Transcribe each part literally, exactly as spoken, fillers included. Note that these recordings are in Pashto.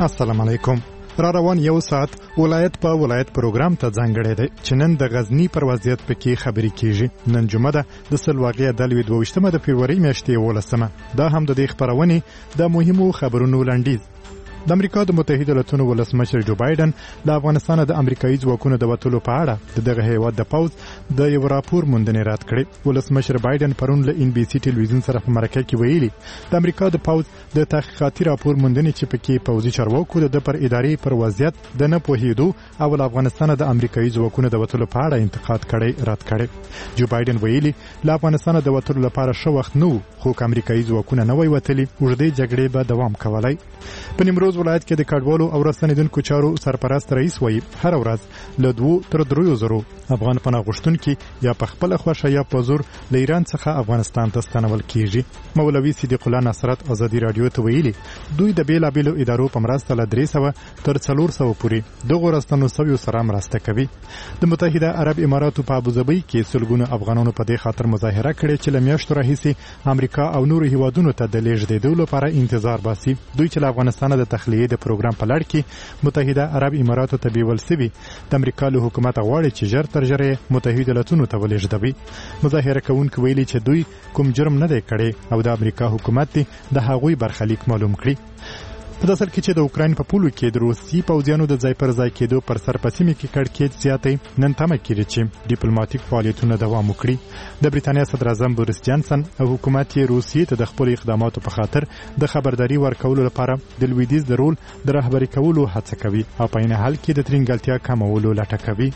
السلام علیکم. را روان یو ساعت ولایت په ولایت پروګرام ته ځانګړی دی چې نن د غزنی پر وضعیت پکې خبرې کیږي. نن جمعه ده د سلواغې د لوي دوه د فبرवरी میاشتې ولسمه. دا هم د دې خبرونې د مهمو خبرونو لنډیز. د امریکا د متحده ایالاتونو ولسمشر جو بایدن د افغانستان د امریکایي ځواکونو د وټولو په اړه د دغه هیواد د پوز د یو راپور موندنې رد کړې. ولسمشر بایدن پرون له ان بي سي ټلویزیون سره په مرکه کې ویلي د امریکا د پوز د تحقیقاتي راپور موندنې چې پکې پوزي چارواکو د پر ادارې پر وضعیت د نه پوهېدو او د افغانستان د امریکایي ځواکونو د وټولو په اړه انتقاد کړي رد کړي. جو بایدن ویلي له افغانستان د وټولو لپاره شو وخت نو خو امریکایي ځواکونه نه وای وتلي اوږدې جګړې به دوام کولای. په نیمروز ولایت کې د کډوالو او راستنیدونکو چارو سرپرست رئیس وایي هر ورځ له دوه تر دریو زرو افغان پناه غوښتونکي یا په خپل خوښه یا په زور له ایران څخه افغانستان ته ستنول کیږي. مولوي صدیق الله نصرت ازادي رادیو ته ویلي دوی د بیلابیلو ادارو په مرسته له درې سوه تر څلور سوه پورې دغو راستنو سویو سره مرسته کوي. د متحده عرب اماراتو په ابوظبي کې سلګونه افغانانو په دې خاطر مظاهره کړې چې له میاشتو راهیسې امریکا او نورو هیوادونو ته د لیږدېدو لپاره انتظار باسي. دوی چې له افغانستان د تخلیې د پروګرام په لړ کې متحده عرب اماراتو ته بیول سوي د امریکا له حکومت غواړي چې ژر تر ژره متحده ایالاتونو ته ولېږدوي. مظاهره کوونکي ویلي چې دوی کوم جرم نه دی کړی او د امریکا حکومت د هغوی برخلیک معلوم کړي. په داسل کې چې د اوکراین په پولو کې د روسي پوځیانو د ځای پر ځای کېدو پر سر په سیمه کې کړکېچ زیاتې نن تمه کړي چې ډیپلوماټیک فعالیتونه دوام وکړي. د بریتانیا صدر اعظم بوریس جانسن او حکومت یې روسیې ته د خپل اقداماتو په خاطر د خبرداري ورکولو لپاره د لویدیځ د رول د رهبري کولو هڅه کوي او په عین حال کې د ترنګلتیا کمولو لټه کوي.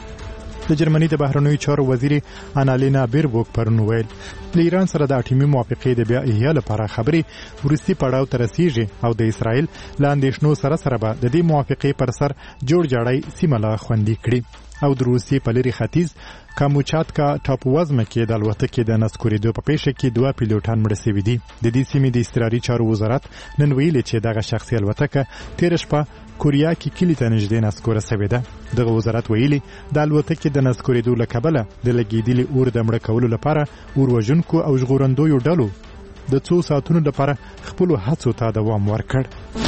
د جرمني د بهرنیو چارو وزیر انالینا بیربوک پرون ویل له ایران سره د اټومي موافقې د بیا احیا لپاره خبرې وروستي پړاو ته رسیږي او د اسرائیل له اندېښنو سره سره به د دې موافقې پر سر جوړ جاړی سیمه لا خوندي کړي. او د روسیې په لري ختیځ کاموچاتکا ټاپووزمه کې د الوتکې د نسکورېدو په پیښه کې دوه پیلوټان مړه شوي دي. د دې سیمې د اضطراري چارو وزارت نن ویلي چې دغه شخصي الوتکه تېره شپه کوریا کې کلی ته نږدې نسکوره شوې ده. دغه وزارت ویلي د الوتکې د نسکورېدو له کبله د لګېدلي اور د مړه کولو لپاره اور وژونکو او ژغورندویو ډلو د څو ساعتونو لپاره خپلو هڅو ته دوام ورکړ.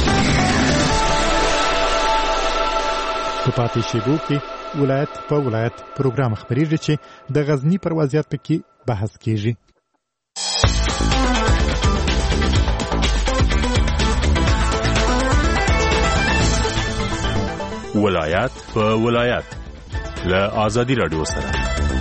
په پاتې شېبو کې ولایت په ولایت پروګرام خبرېږي چې د غزنی پر وضعیت پکې بحث کیږي. ولایت په ولایت له آزادي رادیو سره.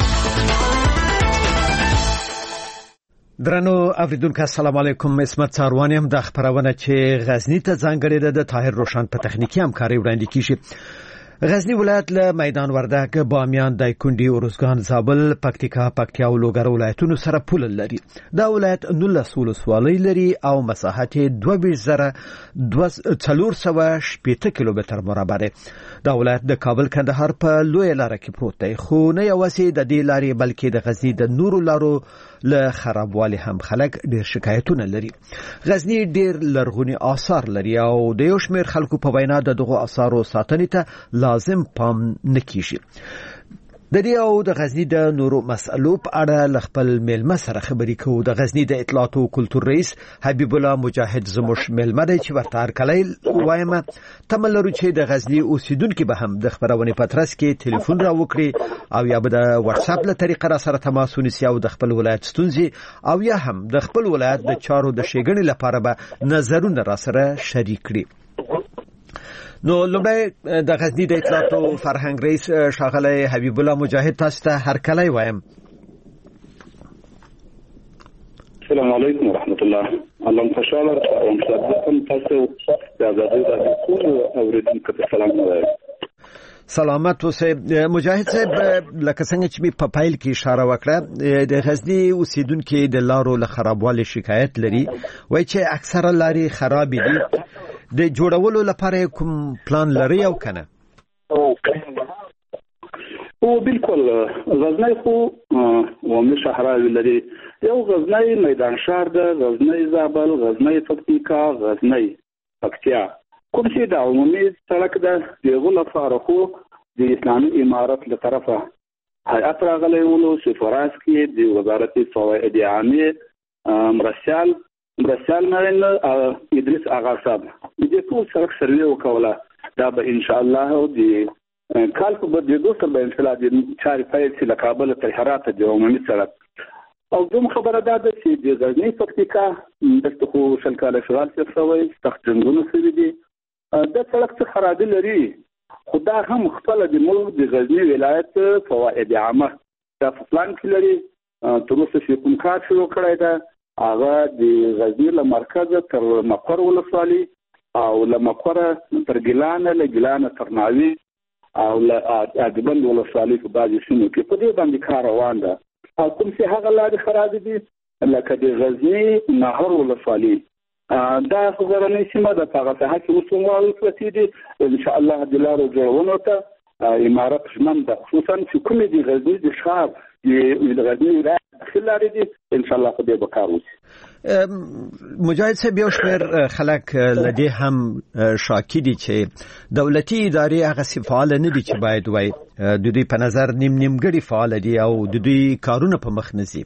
درنو اوریدونکو السلام علیکم. اسمت څاروانیم د خبرونه چې غزنی ته ځانګړې ده د طاهر روشن په تخنیکی همکاري وړاندې کیږي. غزنی ولایت له میدان وردګ، بامیان، دایکنډي، اروزګان، زابل، پکتیکا، پکتیا او لوګر ولایتونو سره پول لري. دا ولایت نولس ولسوالۍ لري او مساحت دوه ویشت زره څلور سوه شپېته کیلومتر مربع دی. دا ولایت د کابل کندهار په لوی لار کې پروت دی، خو نه یوازې د دې لارې بلکې د غزنی د نورو لارو له خرابوالي هم خلک ډېر شکایتونه لري. غزنی ډېر لرغوني آثار لري او د یو شمېر خلکو په وینا د دغو آثارو ساتنې ته لازم پام نه کیږي. د دې او د غزنی د نورو مسئلو په اړه ل خپل میلمه سره خبرې کوو. د غزنی د اطلاعات او کلتور رئیس حبیب الله مجاهد زموږ میلمه دی چې ورته هرکلی وایم. تمه لرو چې د غزنی اوسیدونکي به هم د خبرونې په ترڅ کې ټلیفون را وکړي او یا به د واتس اپ له طریقه را سره تماس ونیسي او د خپل ولایت ستونزې او یا هم د خپل ولایت د چارو د ښېګڼې لپاره به نظرونه را سره شریک کړي. نو لومړی د غزنی د اطلاعات او فرهنګ رئیس ښاغلی حبیب الله مجاهد تاسو ته هرکلی وایم. السلام علیکم ورحمت الله. الله خوشاله او مصدقم تاسو د آزادۍ د ټول اوریدونکو ته سلام وایم. سلامت اوسئ. مجاهد صاحب لکه څنګه چې می په پایل کې اشاره وکړه د غزنی اوسیدونکو د لارو له خرابوالي شکایت لري، وایي چې اکثره لارې خراب دي. د جوړولو لپاره کوم پلان لري او کنه؟ او بالکل غزنی خو عمومي شهرهای لري. یو غزنی میدان شهر ده، غزنی زابل، غزنی پکتیکا، غزنی پکتیا. کوم چې د عمومي سړک ده دغه لپاره خو د اسلامي امارت له طرفه هیئت راغلی ولو چې فراس کې د وزارت فواید عامه مرسل مرسال نارین ادریس آغا صاحب دې ټول سره سروي وکوله دا به ان شاء الله د کال په بدلېدو سره به ان شاء الله د چارې پیل شي له کابل تر هرات د عمومي سړک. او دوم خبره دا ده چې د غزني پکتیکا دلته خو شل کاله اشغال تېر شوی، سخت جنګونه شوي دي، دا سړک څه خرابي لري، خو دا هم خپله د ملک د غزني ولایت فواید عامه دا په پلان کې لري. تر اوسه چې کوم کار شروع کړی ده هغه د غزني له مرکزه تر مقر ولسوالي او له مقره تر ګیلانه، له ګیلانه تر ناوي او له اډبند ولسوالي په بعضې سیمو کې په دې باندې کار روان ده. او کوم چې هغه لارې خرابې دي لکه د غزني نهر ولسوالي دا خو غرنۍ سیمه ده، په هغه ساحه کې اوس هم واورې پرتې دي. ان شاء الله د لارو جوړونو ته امارت ژمن ده، خصوصا چې کومې د غزني د ښار د غزني ولایت داخل لارې دي ان شاء الله په دې به کار وشي. مجاهد صاحب یو شمېر خلک له دې هم شاکي دي چې دولتي ادارې هغسې فعاله نه دي چې باید وای، د دوی په نظر نیم نیمګړي فعاله دي او د دوی کارونه په مخ نه ځي.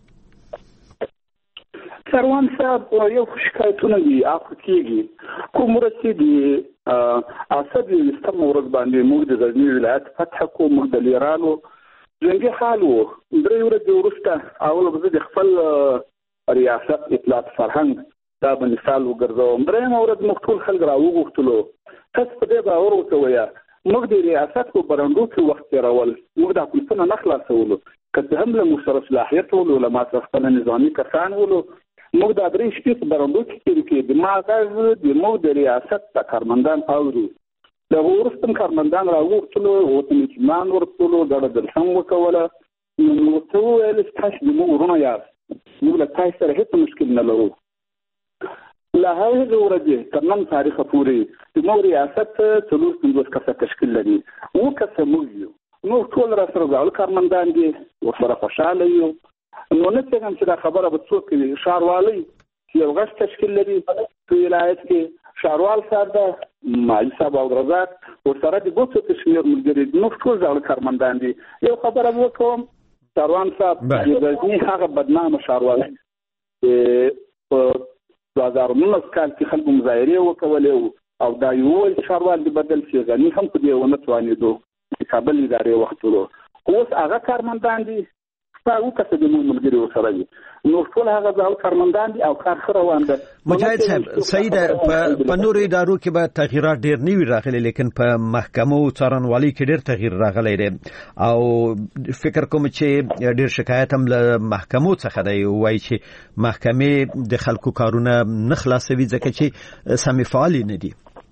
سروان صاحب یو شکایتونه دي اخو کېږي، کوم ورځ چې د اسد یویشتمه ورځ باندې موږ د غزني ولایت فتح کړو، موږ د لیرانو جنګي حال و. درې ورځې وروسته اول به زه د خپل ریاست اطلاعات فرهنګ دا به مثال وګرځوم. درېیمه ورځ موږ ټول خلک راوغوښتلو، تاسو په دې باور وکوئ موږ د ریاست په برنډو کې وخت تېرول، موږ دا کلفونه نه خلاصولو، که څه هم له موږ سره صلاحیت ولو، له ما سره خپله نظامي کسان ولو، موږ دا درې شپې په برنډو کې تېرې کړې. د ما غږ د موږ د ریاست د کارمندان اوري. د هغو وروسته کارمندان راوغوښتلو، هغو ته مې اطمینان ورکړلو، ډډه درسم وکوله. نو ورته وویل چې تاسو زموږ ورونه یاست، موږ له تاسو سره هېڅ مشکل نه لرو. له هغې ورځې تر نن تاریخه پورې زموږ ریاست څلور پنځوس کسه تشکیل لري، اووه کسه موږ یو، نور ټول را سره زاړه کارمندان دي، ورسره خوشحاله یو. نو نه پوهېږم چې دا خبره به څوک کوي. ښاروالۍ چې یو غټ تشکیل لري په ولایت کې، ښاروال صاحب ده، مالي صاحب او رزاق، ورسره د دوه څو شمېر ملګري دي، نور ټول زاړه کارمندان دي. یو خبره به وکړم سروان صاحب، د غزني هغه بدنامه ښاروالۍ چې په دوه زره نولس کال کې خلکو مظاهرې وکولې او دا یې وویل چې ښاروال دې بدل شي، غني هم په دې ونه توانېدو د کابل ادارې وختلو. اوس هغه کارمندان دي، هغه کسه د موږ ملګري ورسره دي، نور ټول هغه زاړه کارمندان دي او کار ښه روان ده. مجاهد صاحب صحیح ده، په نورو ادارو کې به تغییرات ډېر نه وي راغلي، لیکن په محکمو څارنوالۍ کې ډېر تغییر راغلی دی او فکر کوم چې ډېر شکایت هم له محکمو څخه دی، وایي چې محکمې د خلکو کارونه نه خلاصوي ځکه چې سمې فعالې نه دي.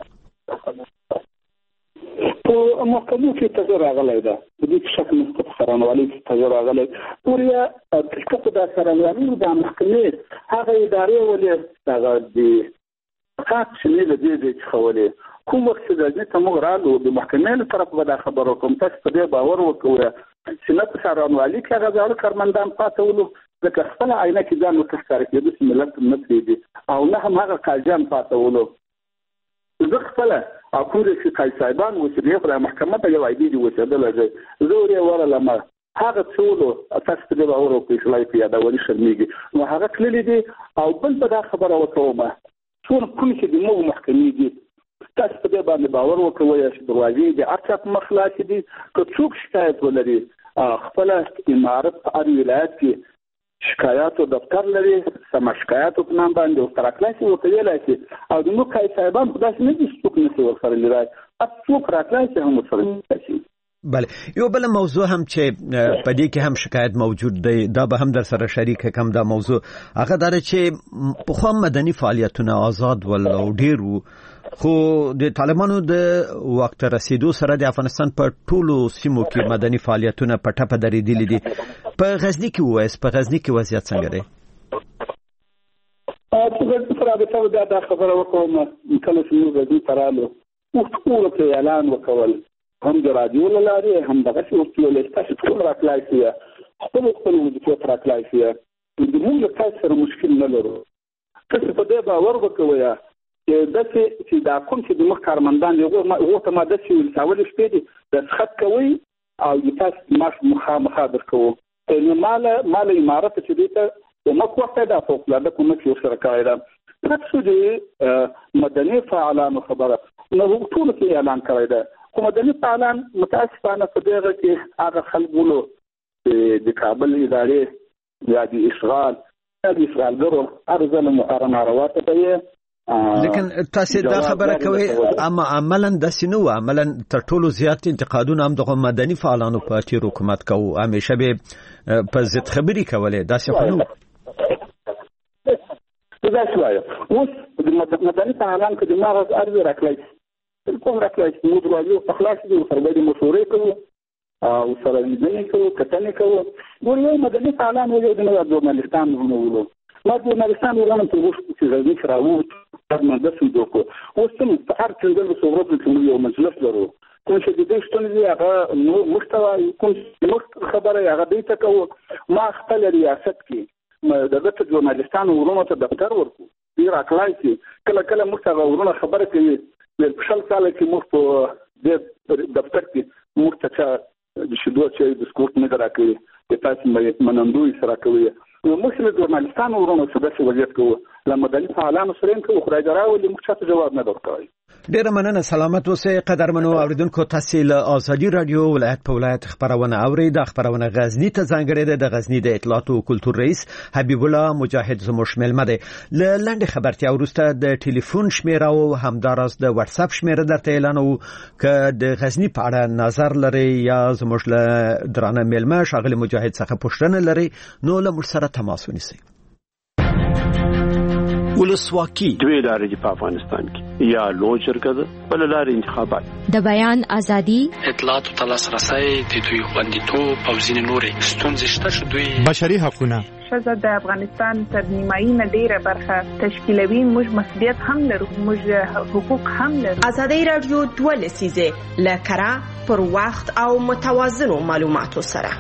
په محکمو کې تغییر راغلی ده، په دې کې شک نشته، په څارنوالۍ کې تغییر راغلی. پورې دلته خو دا څارنوالۍ دا محکمې هغه ادارې ولې هغه د خاص شمېر له دې ځای څخه ولې کوم وخت چې غزني ته موږ رالو د محکمې له طرفه به دا خبره وکړم، تاسو په دې باور وکړئ چې نه په څارنوالۍ کې هغه زاړه کارمندان پاتې ولو، ځکه خپله عینه کې ځان ورته ښکاره کېدو چې ملت نه پرېږدي، او نه هم هغه قاضیان پاتې ولو. زه خپله او کوم چې قاضي صاحبان و چې دې محکمه ته یو عیدي دي اوسېدلی دی، زه ور یې ورغلم، هغه څه ولو تاسو په دې باور وکړئ چې لای په یادولي شرمېږي، نو هغه تللي دي. او بل به دا خبره وکړم ټول کوم چې د موږ محکمې دي، تاسو په دې باندې باور وکړئ چې دروازې د هر چا په مخ خلاصې دي. که څوک شکایت ولري، خپله امارت په هر ولایت کې شکایاتو دفتر لري، سم شکایاتو په نام باندې ورته راکړای ورته ویلی شي. او د موږ قاضي صاحبان خو داسې نه دي چې څوک نشي ورسره لیدای، څوک راکړای شي هم ورسره لیدای شي. بله، یو بل موضوع هم چې په دې کې هم شکایت موجود دی، دا به هم در سره شریک کم دا موضوع، هغه دا چې پخوا مدني فعالیتونه آزاد ول او ډېر وو، خو د طالبانو د وخت رسیدو سره د افغانستان په ټولو سیمو کې مدني فعالیتونه په ټپه درېدلي دي. په غزني کې وایس په غزني کې وضعیت څنګه دی؟ په غزني سره رابطه بیا دا خبره وکړم، کله چې موږ غزني ته رالو موږ ټولو ته اعلان وکول، هم د راډیو له لارې هم دغسې ورته ویل چې تاسو ټول راکړای شئ، خپلو خپلو وظیفو ته راکړای شئ، موږ له تاسو سره مشکل نه لرو. تاسو په دې باور وکوئ چې داسې چې دا کوم چې د مخ کارمندان دي هغو ته ما داسې ویل چې اولې شپې دي دستخط کوئ او د تاسو معاش مخامخا درکوو. نو ما له امارته چې دوی ته کومک ورته د فوق العاده کومک یو سره کړی ده. تاسو د مدني فعالانو خبره نو ټول کې اعلان کړی ده، خو مدني فعالان متاسفانه په دغه کې هغه خلکو د کابل ادارې یا د اشغال د اشغالګرو ارزله محرمه راوته کوي. لیکن تاسو دا خبره کوي اما عملاً د سينو عملاً تر ټولو زیات انتقادونه هم د مدني فعالانو په تیر حکومت کوي، همیشه به په ضد خبري کوله. دا څه خو نو دا شوی اوس د مدني فعالان کې د مارز ارزه راکړي کوم راکړي موږ راځو په خلاص دي سره د مشورې کوو او سره دې کوو کتنې کوو. ګور یو مدني فعالان یو د ژورنالستان ورونو ما ژورنالستان ورونو ته وښه چې غوښتل کراوه د مدرسې دوکو اوس هم په هر څنګه د صورت کې یو مجلس لرو کوم چې د دې شتون دی هغه نو محتوی کوم خبره هغه دې ته کوو. ما خپل ریاست کې دغه ته ژورنالستانو ورونو ته دفتر ورکو ډیر اکلای چې کله کله موږ ته ورونه خبره کوي د خپل سال کې موږ په دې دفتر کې موږ ته د شدو چې د سکوت نه راکوي د تاسو منندوی سره کوي. نو موږ له ژورنالستانو ورونو سره د وضعیت کوو له مدني فعالانو سره کوو خدای دراوي موږ ته جواب نه ورکوي. ډیر مننه. سلامت اوسئ قدرمنو اوریدونکو. تاسو له ازادي رادیو ولایت په ولایت خبرونه اورئ. د خبرونه غزنی ته ځانګړې ده. د غزنی د اطلاعات او کلتور رئیس حبیب الله مجاهد زموږ ملمه ده. ل لاندې خبرتیا ورسته د ټلیفون شمیره او همدارس د واتس اپ شمیره درته اعلانو ک د غزنی په اړه نظر لري یا زموږ له درانه ملمه شاغل مجاهد څخه پوښتنه لري نو له موږ سره تماس ونیسئ. ولسواکي دوی لارې دي په افغانستان کې یا لوی شرکت بل لارې انتخابات د بیان ازادي اطلاعات او تلاسرسي د دوی خوندیتوب او ځینې نورې ستونزې شته چې دوی بشري حقوقونه ښځه د افغانستان تر نیمایي نه ډیره برخه تشکیلوي. موږ مسؤلیت هم لرو، موږ حقوق هم لرو. ازادي رادیو دوه لسیزه لکرا پر وخت او متوازنو معلوماتو سره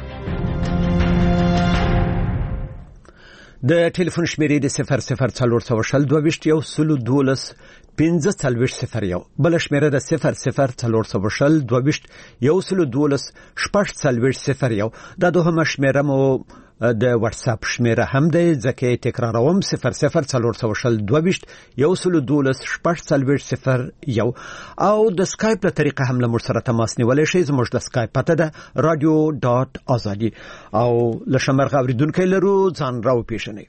د ټلیفون شمیرې د صفر صفر څلور سوه شل دوه ویشت یو سلو دولس پنځه څلوېښت صفر یو بل شمیره د صفر صفر څلور سوه شل دوه ویشت یو سلو دولس شپږ څلوېښت صفر یو. دا دوهمه شمیره مو د واتس اپ شمیره هم ده ځکه تکراروم صفر صفر څلور سوه شل دوه ویشت یو سلو دولس شپږ څلوېښت صفر یو. او د سکایپ له طریقه هم له موږ سره تماس نیولی شئ. زموږ د سکایپ پته ده رادیو ډاټ ازادي او له شمرغه اوریدونکی لرو ځان راوپېژنئ.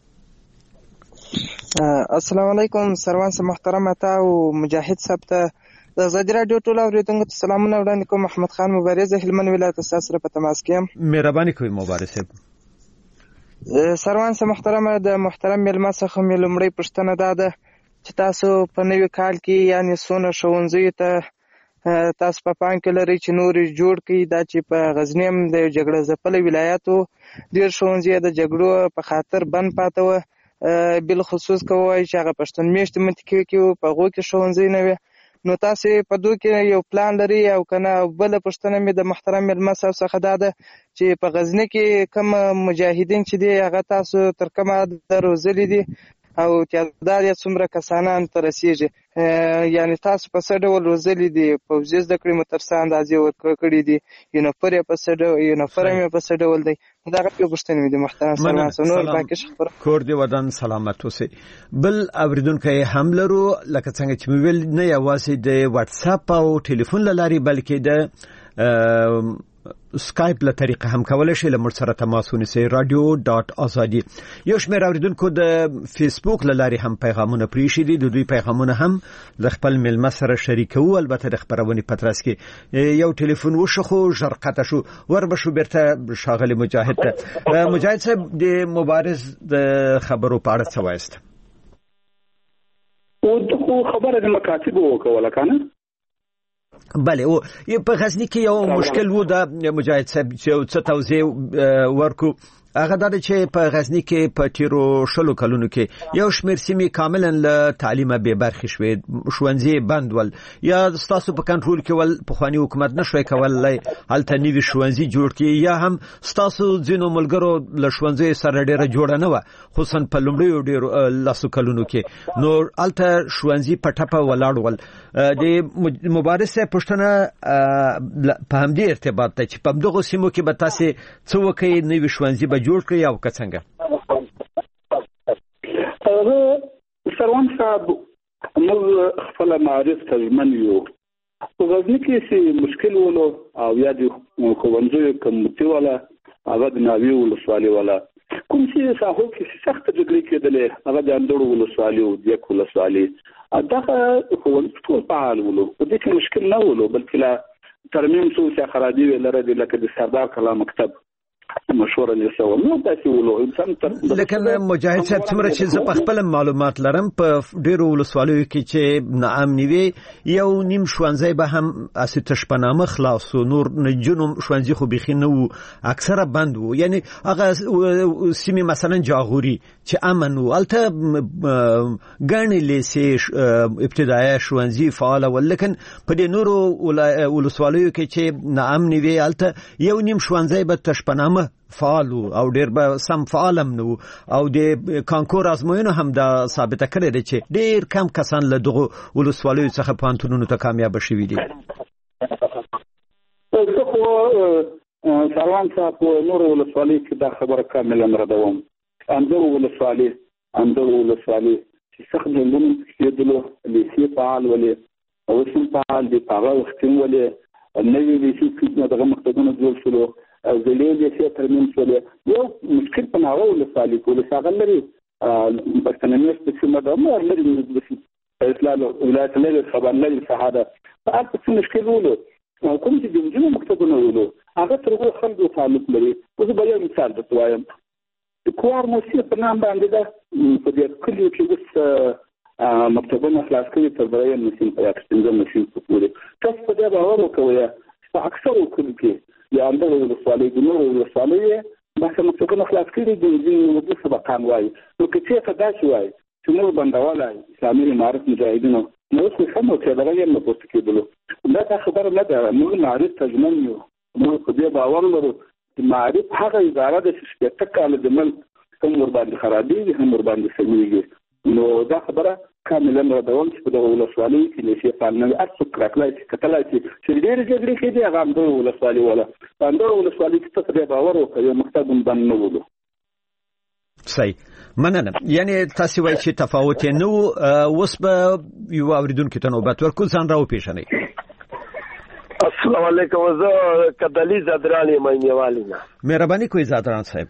السلام علیکم سروان صاحب محترم تا او مجاهد صاحب ته د ازادي رادیو ټول اوریدونکو ته سلامونه وړاندې کوم. محمد خان مبارز هلمند ولایت سره په تماس کې یم. مهرباني کوئ مبارز صاحب. سروان صاحب محترم د محترم ملما څخه مې لومړی پوښتنه دا ده چې تاسو په نوي کال کې یعنی سونه ښوونځیو ته تاسو په پام کې لرئ چې نور جوړ کړي. دا چې په غزنی هم د جګړه ځپلي ولایاتو ډېر ښوونځي د جګړو په خاطر بند پاته وه. بل خصوص کوي چې هغه پښتون میشت منطقې کې په هغو کې ښوونځي نه وي. نو تاسو په دوی کې یو پلان لري او کنه؟ بل پښتنه مې د محترم ملما صاحب څخه دا ده چې په غزنی کې کوم مجاهدین چې دي هغه تاسو تر کومه د روزلي دي او تعداد یې څومره کسانان ته رسیږي؟ یعنی تاسو په څه ډول روزلي دي؟ پوځي زده کړې مو تر څه اندازې ورکړي دي؟ یونیفر یې په څه ډول یونیفرم یې په څه ډول دی؟ دغه یو پوښتنه مې د محترم سلمان صاحب نور باقي خبره کور دی ودان سلامت اوسئ. بل اوریدونکي هم لرو لکه څنګه چې مې ویل نه یوازې د واتس اپ او ټلیفون له لارې بلکې د سکایپ له طریقه هم کولای شئ له موږ سره تماس ونیسئ. رادیو ډاټ ازادي. یو شمېر اوریدونکو د فیسبوک له لارې هم پیغامونه پریښي دي. د دوی پیغامونه هم د خپل ملمه سره شریکوو. البته د خبرونې په ترڅ کې یو ټلیفون وشو خو ژر قطع شو. وربشو بیرته ښاغلي مجاهد ته. مجاهد صاحب د مبارز د خبرو په اړه څه وایست؟ او دغه خبره د مکاتبو وکوله کنه. بله او په غزنی کې یو مشکل وو د مجاهد صاحب چې څه توضیح ورکو. هغه دا چې په غزنی کې په تیرو شلو کلونو کې یو شمېر سیمې کاملا له تعلیمه بې برخې شوې، ښوونځي بند ول یا ستاسو په کنټرول کې ول پخواني حکومت نشوی کولی هلته نوي ښوونځي جوړ کړي یا هم ستاسو ځینو ملګرو له ښوونځیو سره ډېره جوړه نه وه خصوصا په لومړیو ډېرو لسو کلونو کې نو هلته ښوونځي په ټپه ولاړ ول. د مبارز صاحب پوښتنه په همدې ارتباط ده چې په همدغو سیمو کې به تاسې څه وکړئ؟ نوي ښوونځي به جوړ کړئ او که څنګه؟ سروان صاحب موږ خپل معارف ترجمن یو په غزني کې چې مشکل ولو او یا د ښوونځیو کمیټې والا هغه د ناوې ولسوالۍ والا کوم چې ساحو کې سخت جګړې کېدلې هغه د اندړو ولسوالۍ او د یک ولسوالۍ دغه ښوونځي ټول فعال ولو په دې کې مشکل نه ولو بلکې لا ترمیم څو چې خرابي لري لکه د سردار کلا مکتب مشوره نشو نو تاسو ولو انسان تر لکه مجاهد صاحب څومره چې زه په خپل معلومات لرم په ډیرو ولسوالیو کې چې ناامني وي یو نیم شوانځي به هم اسې تشپنامه خلاص نور نجونم شوانځي خو بيخي نه وو اکثره بند وو یعنی هغه سیمه مثلا جاغوري چې امن وو الته ګڼې لیسې ابتدایي شوانځي فعال ولکن په دې نورو ولسوالیو کې چې ناامني وي الته یو نیم شوانځي به تشپنامه فعال او ډیر به سم فعالم نو او د کانکور ازموینو هم دا ثابته کړی دی چې ډیر کم کسان له دغه ولسوالیو څخه پانتونونو ته کامیاب شوي دي. زه خو سروان صاحب په نورو ولسوالیو کې دا خبره کاملا ردوم. اندړو ولسوالۍ اندړو ولسوالۍ چې سخت جنګونه کېدلو لیسې فعال ولې او سم فعال دي په هغه وخت کې ولې نوې لیسې کې دغه مکتبونه جوړ شول او زلې لیسې ترمیم شول یو مشکل په هغه ولسوالۍ کې ولساغل لري پښتنمي سیمه ده مو لري د اسلام ولایت لري خبر لري شهاده هغه څه مشکل ولو کوم چې د جنو مکتبونه ولو هغه تر هغه خلکو تعلق لري اوس به یو مثال درته کوار موسیقي په نام باندې ده په دې کلیو کې اوس مکتبونه خلاص کړي تر درې نسیم په یاد څنګه نشي پوره تاسو په دې باور وکوي چې اکثر کلیو کې یا اندر ولسوالۍ د نورو ولسوالیو بس مکتبونه خلاص کړي د دې سبقان وایي نو که څه دا شي وایي چې نور بندواله اسلامي امارت مجاهدینو نو څه سمو چې دا یې نه پوښتنه کېدلو دا خبره نه ده موږ معرفت تجمن یو موږ په دې باور لرو معرف هغه اداره د شپږ کال د مل کوم ور باندې خرابېږي هم ور باندې سمېږي نو دا خبره کاملا ردول چې په دغه ولسوالۍ کې نشي فعالنه اڅ کراکلای چې کتلای چې ډېر جګړې کې دي هغه د ولسوالۍ ولا د ولسوالۍ کې څه باور وکړي مقصد باندې نه ولو صحیح مننه یعنی تاسو وایئ چې تفاوت نه و اوس به یو اوریدونکو ته نوبت ورکو ځان راو پیژنئ. السلام علیکم زه کدلی زادرانی مینوالینا مهرباني کوئ زادران صاحب.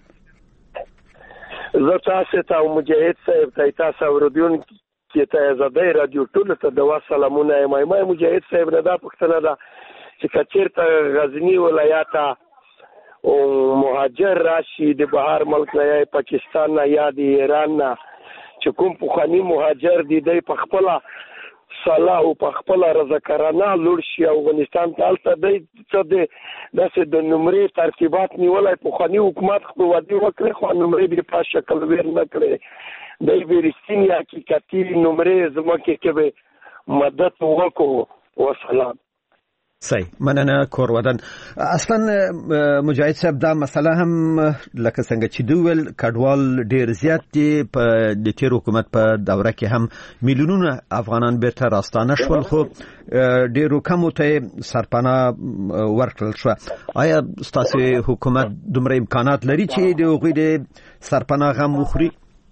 زه تاسو ته مجاهد صاحب ته تاسو اوریدون کې ته زده رادیو ټول ته د سلامونه مای مای مجاهد صاحب نه دا پښتنه ده چې کچیر ته غزنی ولایت او مهاجر راشي د بهر ملک نه یا پاکستان نه یا د ایران نه چې کوم پخوانی مهاجر دي د خپل صلاح او په خپل رضاکارانه لور شي افغانستان ته الته د څه د داسې د نمرې ترتیبات نیولای په خاني حکومت خو ودی وکړي خو نمرې به په شکل ور نه کړي د بیرستینی حقیقتي نمرې زمکه کې به مدد وکړو وسلام. صحیح مننه کور ودان اصلا مجاهد صاحب دا مسله هم لکه څنګه چې دوول کډوال ډیر زیات دي په د تیر حکومت په دوره کې هم میلیونونه افغانان بیرته راستانه شول خو ډیرو کمو ته سرپناه ورکړل شو. آیا ستاسو حکومت دومره امکانات لري چې د هغوی د سرپناه غم وخوري؟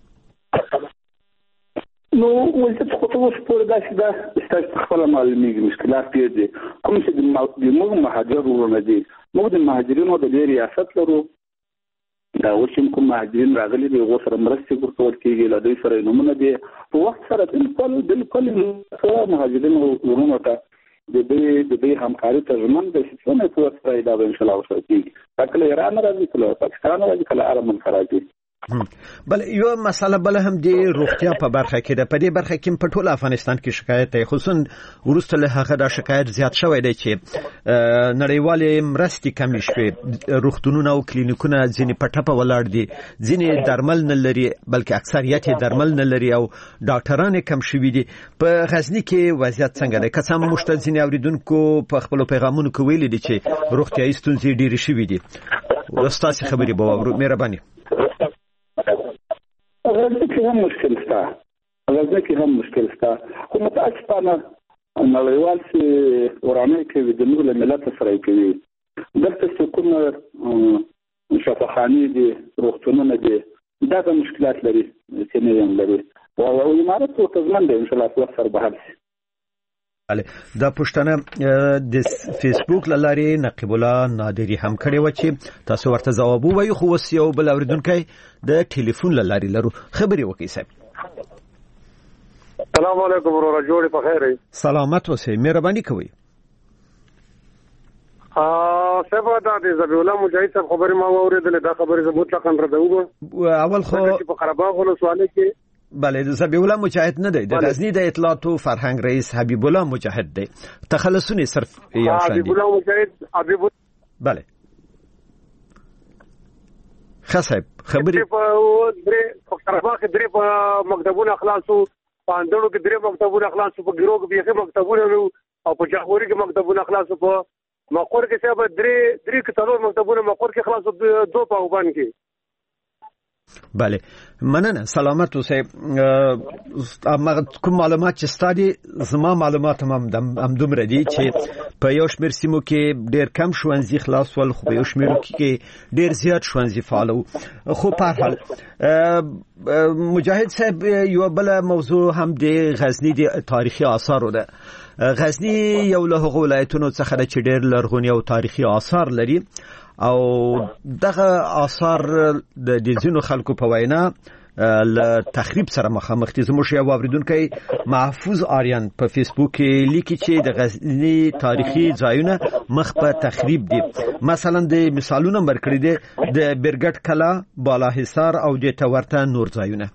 نو ولته خو ته اوس پورې داسې ده ستاسو خپل معلومیږي مشکلات ډېر دي کوم چې د موږ مهاجر ورونه دي موږ د مهاجرینو د دې ریاست لرو دا اوس کوم مهاجرین راغلي دي هغو سره مرستې ورکول کېږي له دوی سره نومونه دي په وخت سره بالکل بالکل مهاجرین ورونو ته د دې د دې همکاري ترجمان د څه په وخت سره دا ان شاء الله وشي کېږي کله ایران راځي کله پاکستان راځي کله عرب ملک راځي. بل یو مسله بل هم دی روغتیا په برخه کې ده په دې برخه کې په ټول افغانستان کې شکایت دی خصوصا ورسته له هغه د شکایت زیات شوی دی چې نړیوالې مرستې کمې شوې روغتونونه او کلینیکونه ځینې په ټپه ولاړ دي ځینې درمل نه لري بلکې اکثریت درمل نه لري او ډاکټران کم شوي دي. په غزنی کې وضعیت څنګه دی؟ که څه هم موږ ته ځینې اوریدونکو په خپلو پیغامونو کې ویلي دي چې روغتیایي ستونزې ډېرې شوي دي ستاسې خبرې به واورو مهرباني. غزنی کې هم مشکل شته غزنی کې هم مشکل شته خو متاسفانه نړیوال چې ورانه کوي د نور ملت سره کوي دلته چې کوم شفاخانې دي روغتونونه دي دا د مشکلات لري چې نه یې لري او امارت ورته ځمن دی ان شاء الله په وخت سره به حل شي. بله دا پوښتنه د فیسبوک له لارې نقیب الله نادری هم کړې و چې تاسو ورته ځواب ووایو، خو اوس یو بل اورېدونکی د ټلیفون له لارې لرو. خبرې وکړئ صاحب. السلام علیکم وروره، جوړې په خیر یې؟ سلامت اوسئ، مهرباني کوئ. صاحب دا د ذبیح الله مجاهد صاحب خبرې ما واورېدلې، دا خبرې زه مطلقاً ردوم. اول خو په قره باغ ولسوالۍ کې بله ذبیح الله مجاهد نه دی، د غزنی د اطلاعات او فرهنګ رئیس حبیب الله مجاهد دی. تخلصونه صرف یو شان دي. حبیب الله مجاهد حبیب بله خصب خبرې په درې په قره باغ کې درې په مکتبونه خلاصو، په اندړو کې درې مکتبونه خلاصو، په ګیرو کې بیخي مکتبونه او په جاغوري کې مکتبونه خلاصو، په مقر کې صاحب درې درې کتلو مکتبونه مقر کې خلاصو، دوه په وبان کې. بله مننه، سلامت اوسئ. کوم معلومات چې ستادي زما معلومات هم همدومره دي چې په یو شمېر سیمو کې ډېر کم ښوونځي خلاص ول، خو په یو شمېرو کې ډېر زیات ښوونځي فعال وو. خو په هر حال مجاهد صاحب یو بله موضوع هم د غزني د تاریخي آثارو ده. غزني یو له هغو ولایتونو څخه ده چې ډېر لرغوني او تاریخي آثار لري، او دغه آثار د ځینو خلکو په وینا له تخریب سره مخامخ دي. زموږ یو اوریدونکی محفوظ آریان په فیسبوک کې لیکي چې د غزني تاریخي ځایونه مخ په تخریب دي. مثلا د مثالونه ورکړي دي د برګټ کلا، بالاحصار او د تورته نور ځایونه.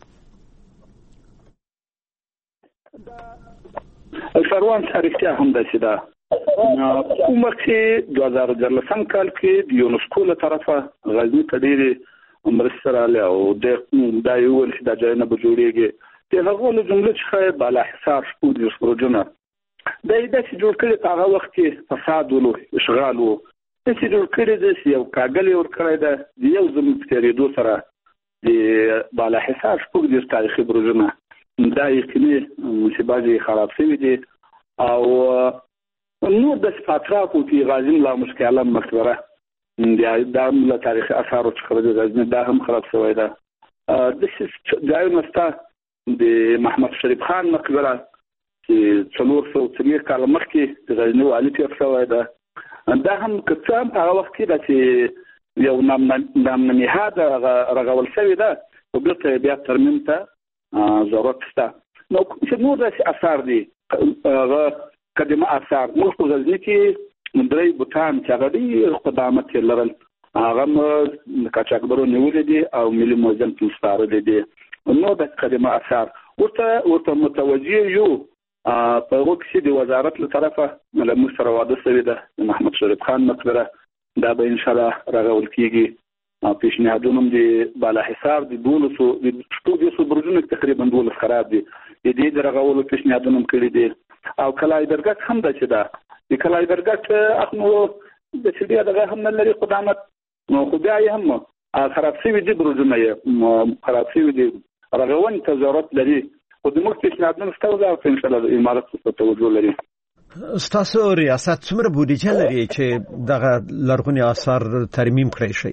سروان تاریخي هم داسې ده. کومه چې دوه زره دولسم کال کې د یونسکو له طرفه غزني ته ډېرې مرستې راغلې او دا یې وویل چې دا ځایونه به جوړېږي. د هغو له جملې څخه بالاحصار شپږ دېرش پروژونه دا یې داسې جوړ کړي، په هغه وخت کې فساد ولو، اشغال و، داسې جوړ کړي ده چې یو کاږل یې ورکړی ده. د یو زموږ په تېرېدو سره د بالاحصار شپږ دېرش تاریخي پروژونه دا یقیني چې بعضې خراب شوي دي، او نور د اطرافو کې غازي ملا مشکل علم مقبره دا له تاریخي اثارو څخه د غزني دا هم خراب شوی ده. د ځایونه شته د محمد شریف خان مقبره چې څلور سوه څلوېښت کاله مخکې د غزني والي تېر شوی ده. دا هم که څه هم په هغه وخت کې ده چې یو نامنهاد رغول شوی ده، خو بېرته بیا ترمیم ته ضرورت شته. نو چې نور داسې اثار دي هغه قدیمه اثار. موږ په غزني کې درې بوتان چې هغه ډېر قدامت یې لرل، هغه م قاچاقبرو نیولي دي او ملي موزیم کې سپارلي دي. نو د قدیمه اثار ورته ورته متوجه یو. په هغو کې د وزارت له طرفه له موږ سره واده شوې ده د محمد شریف خان مقبره، دا به انشاءالله رغول کېږي. پیشنهادونه هم د بالاحصار د دولسو د شپږ دېرشو برجونو تقریبا دولس خراب دي، د دې د رغولو پیشنهادونه هم کړي دي. او کلای درګټ هم ده چې ده د کلای درګټ اخنو د چې بیا دغه هم نه لري قدامت، خو بیا یې هم خراب شوي دي، برجونه یې خراب شوي دي، رغونې ته ضرورت لري. خو د موږ پیشنهادونه شته، وزارت انشاءالله د امارت څخه توجه لري. ستاسو ریاست څومره بودیجه لري چې دغه لرغوني آثار ترمیم کړی شي؟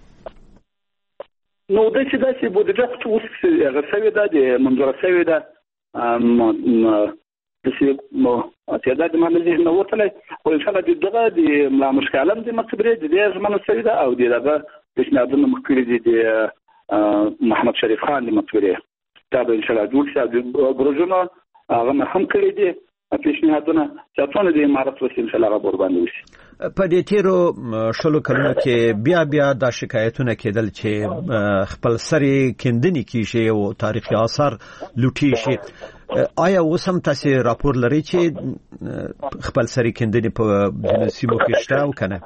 نو د چې داسې بودیجه خو اوس هغه شوې ده، د منظوره شوې ده، داسې تعداد ما نه ذهن نه وتلی، خو انشاءالله د دغه د ملا مشکل علم د مقبرې د دې ژمنه شوې ده، او د دغه پیشنهادونه مخ کړي دي د محمد شریف خان د مقبرې. دا به انشاءالله جوړ شي. د برجونه هغه هم کړي دي پیشنهادونه چې څونه د امارت وسیل انشاءالله هغه ورباندې وشي. په دې تیرو شلو کلونو کې بیا بیا دا شکایتونه کېدل چې خپل سری کیندنې کیږي او تاریخي آثار لوټي شي. آیا اوس هم تاسو راپور لرئ چې خپل سری کیندنې په سیمو کې شته او کنه؟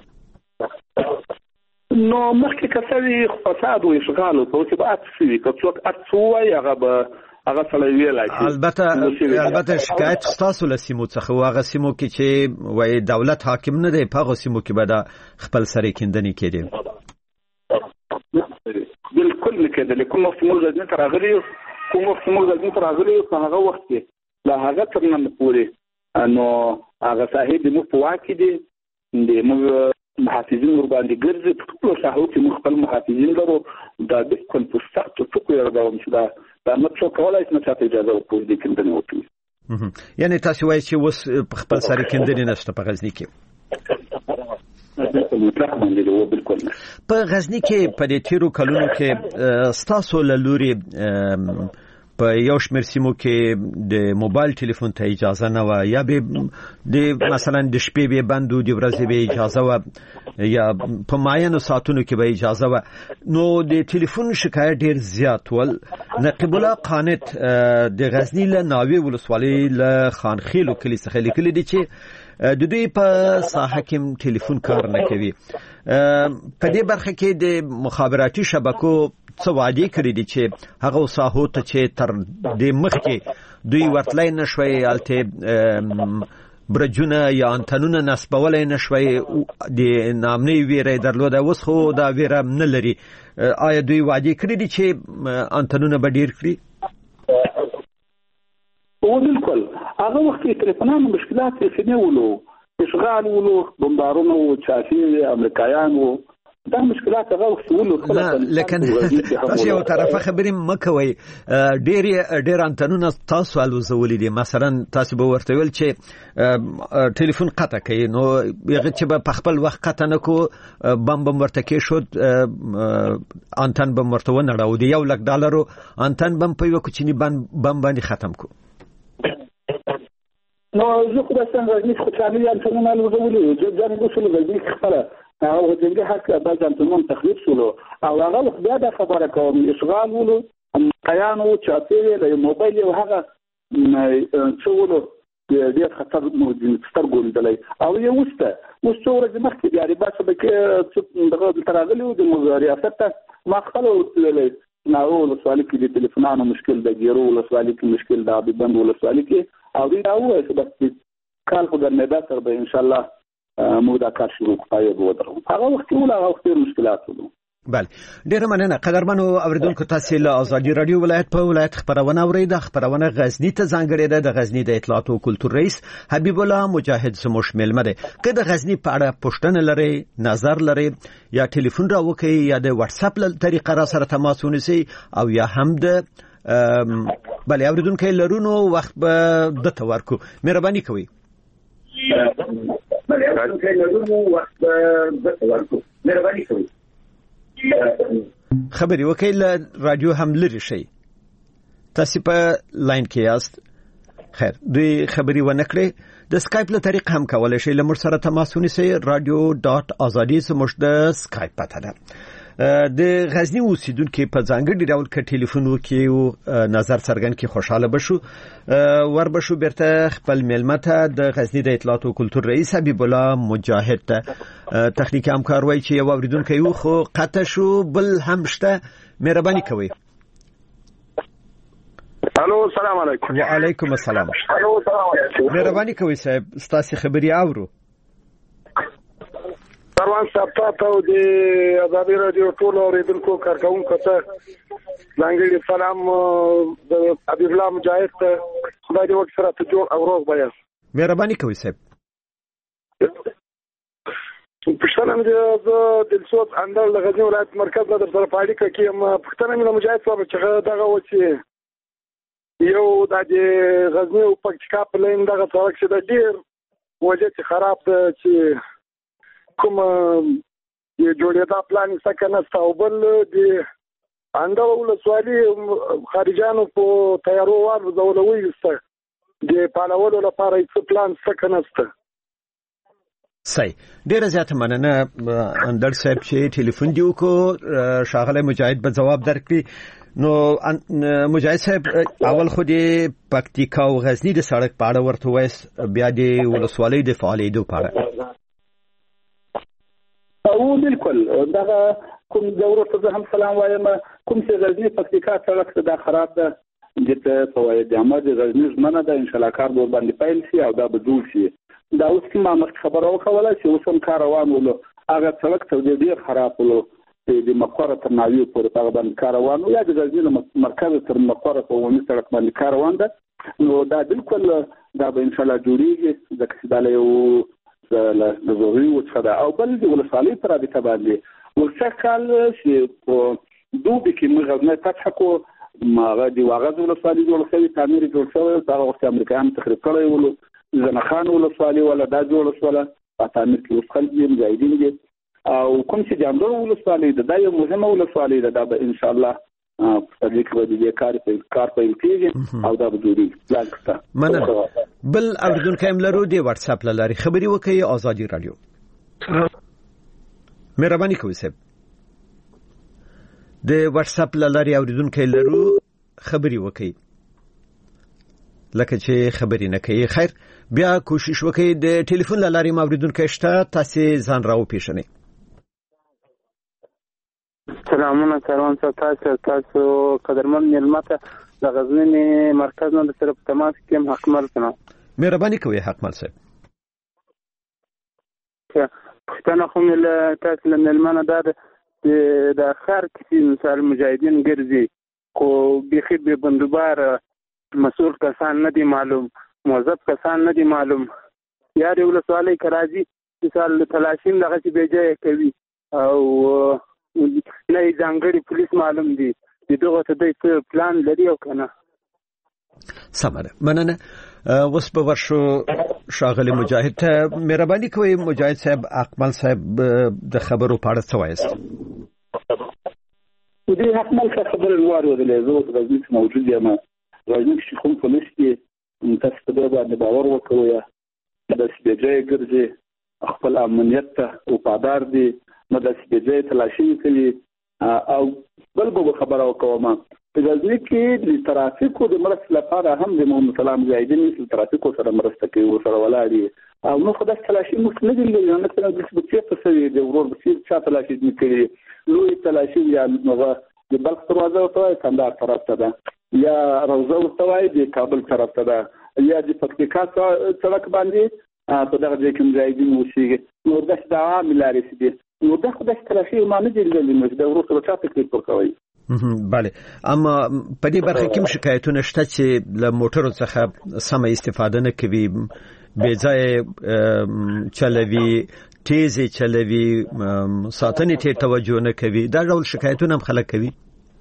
نو مخکې کسوي فساد او اشغال او توسعات شوي، که څوک اڅوي هغه به هغه سره ویلای شي. البته البته شکایت ستاسو له سیمو څخه او هغه سیمو کې چې وای دولت حاکم نه دی، په هغه سیمو کې به دا خپل سری کیندنې کېدي. بالکل کېدل. کوم وخت موږ غزني ته راغلي کوم وخت موږ غزني ته راغلي په هغه وخت کې لا هغه تر نن پورې نو هغه صاحب د مو په واکې دي د مو محافظین ور باندې ګرځي. په ټول ساحو کې مخ خپل محافظین لرو. دا بالکل په سختو څوک یې چې دا دا نه څوک کولای شي چې اجازه ورکړي د کندنې وکړي. یعنی تاسو وایي چې اوس په خپل سره کندنې نشته په غزني کې؟ په غزني کې په دې تیرو کلونو کې ستاسو له لوري په یو شمېر سیمو کې د موبایل ټلیفون ته اجازه نه وه، یا به د مثلا د شپې به بند و، د ورځې به اجازه وه، یا په معینو ساعتونو کې به اجازه وه. نو د ټلیفون شکایت ډیر زیات ول. نقیب الله قانت د غزني له ناوې ولسوالۍ له خانخیلو کلي څخه لیکلي دي چې د دوی په ساحه کې ټلیفون کار نه کوي. په دې برخه کې د مخابراتي شبکو څه وعده کړې دي چې هغه ساحو ته چې تر دې مخکې دوی ورتلای نشوي، الته برجونه یا انتنونه نصبولای نشوي، د نامنۍ ویره درلوده، اوس خو دا ویره نه لري. آیا دوی وعده کړې دي چې انتنونه به ډیر کړي؟ او بالکل هغه وخت کې ټلیفونونو مشکلات یې ولو، اشغال ولو، بمبارونه او چافي امریکایان وو، دا مشکلات هغه وخت ولو. لکه تاسو یو طرفه خبرې مکوي، ډېر ډېر انتنونه تاسو الوزولې دي. مثلا تاسو به ورته ویل چې ټلیفون قطع کوي، نو هغه چې په خپل وخت قطع نه کو بم بم ورته کې شو، انتن بم ورته ونړاو، دی یو لک ډالرو انتن بم په یو کوچنی بم باندې ختم کو. نو زه خو د څنګه خو چالي انتنونه الوزولې چې ځان وسول د خپله هغه د دې حق بعض انتنون تخریب شول، او هغه وخت بیا د خبره کوم اشغال ولو، قیان او چاپی له موبایل او هغه څو ولو ډېر خطر موجود سترګول دلای. او یو وسته وسته ورځ مخکې بیا ریباسه به کې دغه تراغلی او د ریاست ما خپل ولې ناو ولسوالۍ کې د ټلیفونانو مشکل د ګیرو ولسوالۍ کې مشکل د ابيبند ولسوالۍ کې، او دا وایي چې بس کال په ګرنیدا سره به ان شاء الله مو دا کار شروع کړو. ودرو هغه وخت ولا هغه وخت مشکلات وو. بله، ډیره مننه قدرمنو اوریدونکو. تاسو له ازادي رادیو ولایت په ولایت خبرونه اوریده. خبرونه غزنی ته ځانګړې ده. د غزنی د اطلاعات او کلتور رئیس حبیب الله مجاهد زموږ ملمه ده. که د غزنی په اړه پوښتنه لرئ، نظر لرئ، یا ټلیفون را وکړئ، یا د واتس اپ له طریقه را سره تماس ونیسئ، او یا هم د بله اوریدونکو لرونو وخت به دته ورکو. مهرباني کوئ. مهرباني کوئ خبري وکړئ. له رادیو هم لرې شئ. تاسو په لاین کې یاست. خیر، دوی خبري ونه کړې. د سکایپ له طریق هم کولای شئ له موږ سره تماس ونیسئ. رادیو ډاټ ازادي زموږ د سکایپ پته ده. د غزنی اوسیدونکو په ځانګړي ډول ک ټلیفون وکي او نظر څرګند کی خوشاله بشو ور بشو بیرته خپل ملمته د غزنی د اطلاعات او کلتور رئیس حبیب الله مجاهد ته تخنیکی همکار وای چې یو اوریدونکو یو خو قطع شو، بل هم شته. مهرباني کوئ. الو السلام علیکم. وعلیکم السلام. الو السلام علیکم. مهرباني کوئ صاحب، ستاسو خبري اورو. سروان صاحب ته د ازادي رادیو ټول اوریدونکو کارکونکو ته ځانګړي سلام. د حبیب الله مجاهد ته خدای دې وکړي سره ته جوړ او روغ بیاست. مهرباني کوئ صاحب. پښتنه مې د دلسوز اندر د غزنی ولایت مرکز نه در سره په اړیکه کې یم. پښتنه مې مجاهد صاحب چې دغه و چې یو د غزنی او پکتیکا په لین دغه سړک چې د ډیر وجه چې خراب ده، چې کوم یې جوړېدا پلان څنګه نسته، او بل د انده ولسوالي خارجانو په تیارو والو زولوي سته د پالولو لپاره هیڅ پلان څنګه نسته. صحیح، ډیره زیاته مننه اندر صاحب چې ټلیفون دی وکړو. شاغله مجاهد به جواب درکړي. نو مجاهد صاحب اول خو د پکتیکا او غزنی د سړک په اړه ورته وایس، بیا د ولسوالۍ د فعالیتو په اړه. او بالکل دغه کوم دوره ته هم سلام وایم. کوم چې غزنی پکتیکا سړک دا خراب ده، دته فواید عامه د غزنی زمنه ده، ان شاء الله کار به باندې پیل شي او دا به جوړ شي. دا اوس کې ما مخ خبره وکوله چې اوس هم کار روان ولو. هغه سړک ته ډیر خراب ولو، د مقر تر ناوی پورې هغه باندې کار روان و، یا د غزنی مرکز تر مقر په ونی سړک باندې کار روان ده. نو دا بالکل دا به ان شاء الله جوړیږي. ځکه چې دا یو د ضروري وڅخه ده. او بل د ولسوالۍ پر رابطه باندې ورڅ کال چې په دوبي کې موږ غزنی فتح کو ما د واغز ولسوالۍ جوړ شوی تعمیر جوړ شوی هغه وخت امریکایان تخریب کړی ول زنخان ولسوالۍ ولا دا جوړ شوله په تعمیر کې اوس خلک یې مجاهدین دي او کوم چې جامدور ولسوالۍ ده دا یو مهمه ولسوالۍ ده دا به ان شاء الله په دې کې به د کار په کار په کېږي او دا به جوړي لاګسته مننه. بل اوریدونکو هم لرو دی واتس اپ لاري خبري وکي آزادي رادیو. مهرباني کوئ صاحب د واتس اپ لاري اوریدونکو لرو خبري وکي لکه چې خبري نه کوي. خیر بیا کوشش وکي د ټلیفون لاري اوریدونکو شته تاسو ځان راو پیښنئ. سلامونه سلام تاسو تاسو قدرمن ملمته د غزنی مرکز نه سره په تماس کې هم حق مل کنه. مهرباني کوئ حق مل صاحب. پښتنه خو مل تاسو له ملمنه دا د خار کې مثال مجاهدین ګرځي خو بيخي به بندوبار مسؤل کسان نه دي معلوم موظف کسان نه دي معلوم یا د ولسوالۍ کراځي مثال تلاشین دغه چې بيځای کوي او نه ځانګړي پولیس معلوم دي دغه ته د پلان لري او کنه. سمره مننه. اوس به ورشو شاغلی مجاهد ته. مهرباني کوئ مجاهد صاحب اکمل صاحب د خبرو په اړه څه وایست؟ دې اکمل صاحب خبر الوار ودلې زه اوس غوښتل چې موجود یم راځم چې کوم پولیس کې تاسو په دې باندې باور وکړئ د سپېځای ګرځي خپل امنیت ته او پادار دي نو د سپېځای تلاشي کوي او بل به خبره وکوم په غزنی کې د ترافیکو د مرستې لپاره هم د محمد سلام زاهدین د ترافیکو سره مرسته کوي او سره ولاړ او نو خدای تلاشي مخ نه دی لري نه څنګه د سپېڅ په سوي د ورور بصیر چا تلاشي نه کوي لوی تلاشي یا نو د بلخ دروازه ته کندهار طرف ته ده یا روزه ته د کابل طرف ته ده یا د پکتیکا سړک باندې په دغه ځای کې مجاهدین اوسېږي نو د عام لارې دي نو د خدای تلاشي ما نه دی لري نو د ورور سره چا تکلیف ورکوي. بله اما په دې برخه کې شکایتونه شته چې له موټرو څخه سم استفاده نه کوي بې ځای چلوي تیز چلوي ساتنې ته توجه نه کوي دا ډول شکایتونه هم خلک کوي.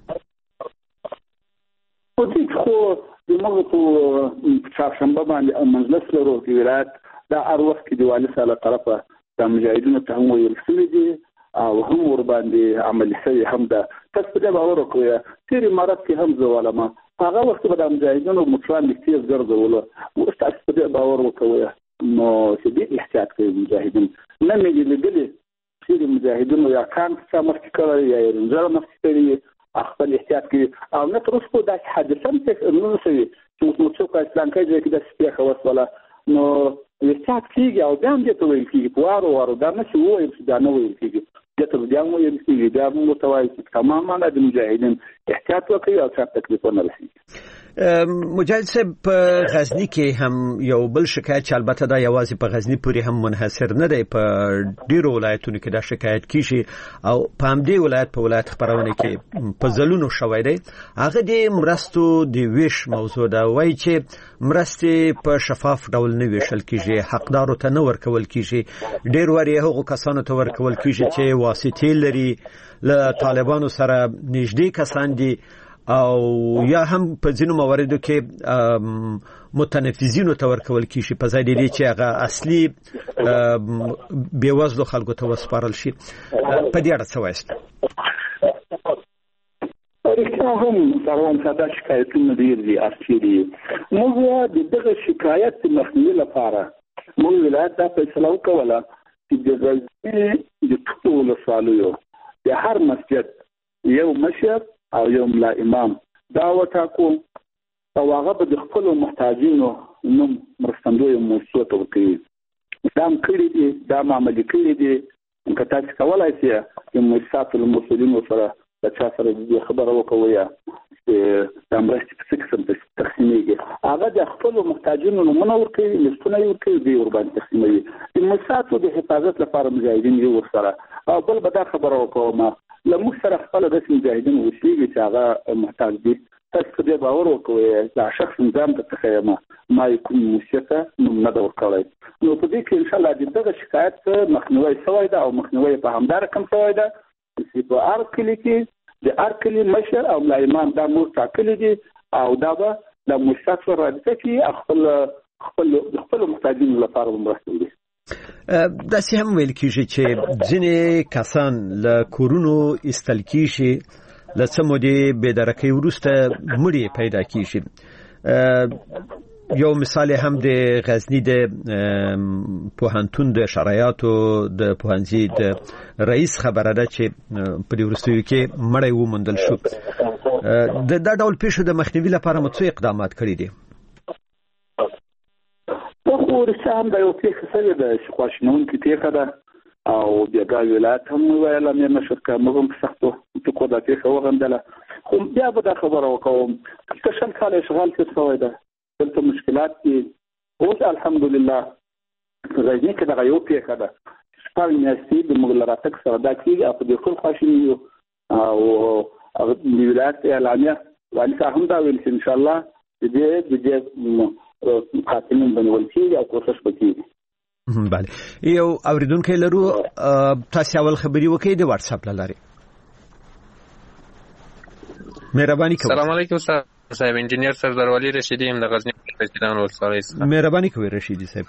په دې خو د موږ په چهارشنبه باندې مجلس لرو د ولایت دا هر وخت کې د والي صاحب طرفه د مجاهدینو ته هم ویل شوي دي او هم ور باندې عمل شوی هم ده تاسو په دې باور وکړئ تیر امارات کې هم زوالما هغه وخت به د مجاهدینو مطلب تیز ګرځول او تاسو په دې باور وکړئ نو چې دې احتیاط کوي مجاهدین نه مې لیدلې چې د مجاهدینو یا کان څه مخکې کړی یا رنځره مخکې کړی خپل احتیاط کوي او نه تر اوسه دا حادثه څه نو شوی چې موږ څو کله څنګه چې د سپیخه وسوله نو احتیاط کیږي او بیا هم دې ته ویل کیږي په وارو وارو دا نه شي وایي چې دا نه ویل کیږي دې ته بیا مو یې کیږي دا موږ ته وایي چې تماما د مجاهدین احتیاط وکړي او څه تکلیف نه رسیږي. مجاهد صاحب په غزنی کې هم یو بل شکایت چې البته دا یوازې په غزنی پورې هم منحصر نه دی په ډیرو ولایتونو کې دا شکایت کیږي او په همدې ولایت په ولایت خبرونه کې په ځلونو شوی دی هغه د مرستو د ویش موضوع دا وایي چې مرستې په شفاف ډول نه ویشل کیږي حقدارو ته نه ورکول کیږي ډیر وری هغه کسانو ته ورکول کیږي چې واسطې لري له طالبانو سره نږدې کسان دي او یا هم په ځینو مواردو کې متنفذینو ته ورکول کیږي په ځای دی چې هغه اصلي بیوزلو خلکو ته وسپارل شي په دې اړه څه وایست؟ رښتیا هم سروان ساده شکایتونه ډېر دي اصلي دي موږ د دغه شکایت مخنیوي لپاره موږ ولایت دا فیصله وکړه چې د غزني د ټولو ولسوالیو د هر مسجد یو مشر او یو ملا امام دا وټاکو او هغه به د خپل محتاجینو نوم مرستندوی موضوع ته ورکوي دا هم کړي دي دا معاملې کړي دي که تاسو کولی شئ د مؤسسات المسؤلین سره د چا سره د خبره وکوي چې د مرستې په څه قسم تقسیمیږي هغه د خپل محتاجینو نومونه ورکوي لیستونه یې ورکوي دوی ورباندې تقسیموي د مؤسساتو د حفاظت لپاره مجاهدین یې ورسره او بل به دا خبره وکوم له موږ سره خپل د مجاهدین اوسېږي چې هغه محتاج دي تاسو په دې باور وکړئ دا شخص نظام ته تخیمه ما کوم موسیقه نو نه دا ورکړی نو په دې کې ان شاء الله دغه شکایت مخنیوي شوی ده او مخنیوي په همدار کم شوی ده چې په هر کلی کې د هر کلي مشر او ملا امام دا موږ ټاکلي دي او دا به د مشترک سره رابطه کې خپل خپل خپل محتاجینو لپاره مرسته وکړي. داسې هم ویل کېږي چې ځینې کسان له کورونو ایستل کېږي، له څه مودې بېدرکۍ وروسته مړي پیدا کېږي. یو مثال هم د غزني د پوهنتون د شرایطو د پوهنځي د رئیس خبره ده چې په دې وروستیو کې مړی وموندل شو. د دا ډول پیښو د مخنیوي لپاره مو څه اقدامات کړي دي؟ خو رښتیا هم دا یو پیښه شوې ده چې خواشینونکې پیښه ده او بېګا ولایت هم وویل امیر نشر که موږ هم په سختو ټکو دا پیښه وغندله. خو بیا به دا خبره وکوم دلته شل کاله اشغال تېر شوی ده، دلته مشکلات دي. اوس الحمدلله غزني کې دغه یو پیښه ده شپږ میاشتې د موږ له راتګ سره دا کېږي او په دې ټول خواشیني یو او د ولایت اعلامیه والي صاحب هم دا ویل چې انشاءالله د دې د دې قاتلین بنول کېږي او کوشش به کېږي. بله، یو اوریدونکی لرو، تاسو اول خبري وکړئ د واتس اپ له لارې. مهرباني کوئ. السلام علیکم صاحب، انجینیر سردار ولی رشیدی ام د غزنی رشیدان ولسوالۍ څخه. مهرباني کوئ رشیدی صاحب.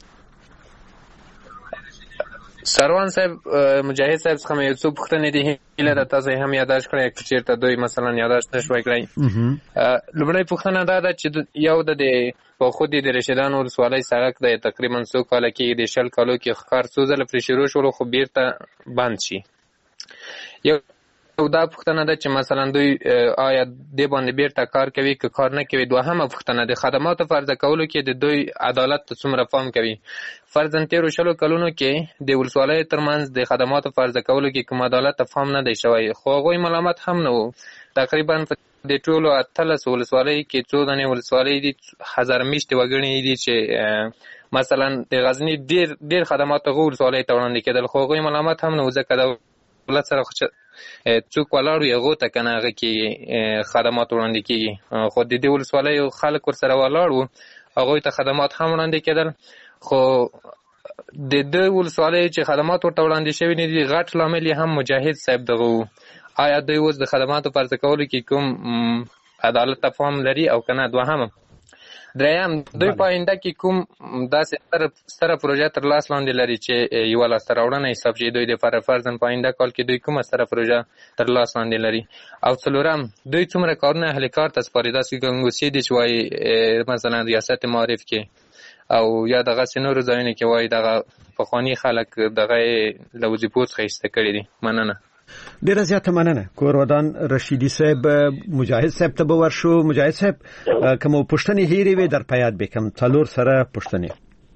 سروان صاحب، مجاهد صاحب څخه مې یو څو پوښتنې دي هیله ده تاسو هم یادداشت کړئ که چېرته دوی مثلا یادداشت نه شوی کړئ. لومړۍ پوښتنه دا ده چې یو د په خود د رشیدان ولسوالۍ سړک د تقریبا څو کاله کې د شل کالو کې ښکار څو ځله پرې شروع شولو خو بیرته بند شي. یو دا پوښتنه ده چې مثلا دوی آیا دې باندې بیرته کار کوي که کار نه کوي. دوهمه پوښتنه د خدماتو فرض کولو کې د دوی عدالت ته څومره پام کوي. فرضاً تېرو شلو کلونو کې د ولسوالیو ترمنځ د خدماتو فرض کولو کې کوم عدالت ته پام نه دی شوی، خو هغوی ملامت هم نه وو. تقریبا په د ټولو اتلس ولسوالیو کې څو دانې ولسوالۍ دي هزار میشتې وګړي دي چې مثلا د غزني ډېر ډېر خدمات هغو ولسوالیو ته وړاندې کېدل، خو هغوی ملامت هم نه وو ځکه دولت سره څوک ولاړ وي هغو ته که نه هغه کې خدمات وړاندې کېږي. خو د دې ولسوالیو خلک ورسره ولاړ وو، هغوی ته خدمات هم وړاندې کېدل. خو د دې ولسوالیو چې خدمات ورته وړاندې شوي نه دي غټ لامل یې هم مجاهد صاحب دغه وو. آیا دوی اوس د خدماتو فرض کولو کې کوم عدالت ته پام لري او که نه؟ دوهمه دریم، دوی په آینده کې کوم داسې ستره پروژه تر لاس لاندې لري چې یوه لاسته راوړنه حساب چې دوی دپاره فرضاً په آینده کال کې دوی کومه ستره پروژه تر لاس لاندې لري؟ او څلورم، دوی څومره کارونه اهل کار ته سپاري؟ داسې ګنګوسې دي چې وایي مثلا ریاست معارف کې او یا دغسې نورو ځایونو کې وایي دغه پخواني خلک دغه یې له وظیفو څخه ایسته کړي دي. مننه. ډیره زیاته مننه. کور ودان رشیدی صاحب، مجاهد صاحب ته به ورشو. مجاهد صاحب، کوم پوښتنې هېرې وې در په یاد بکم څلور سره پوښتنې.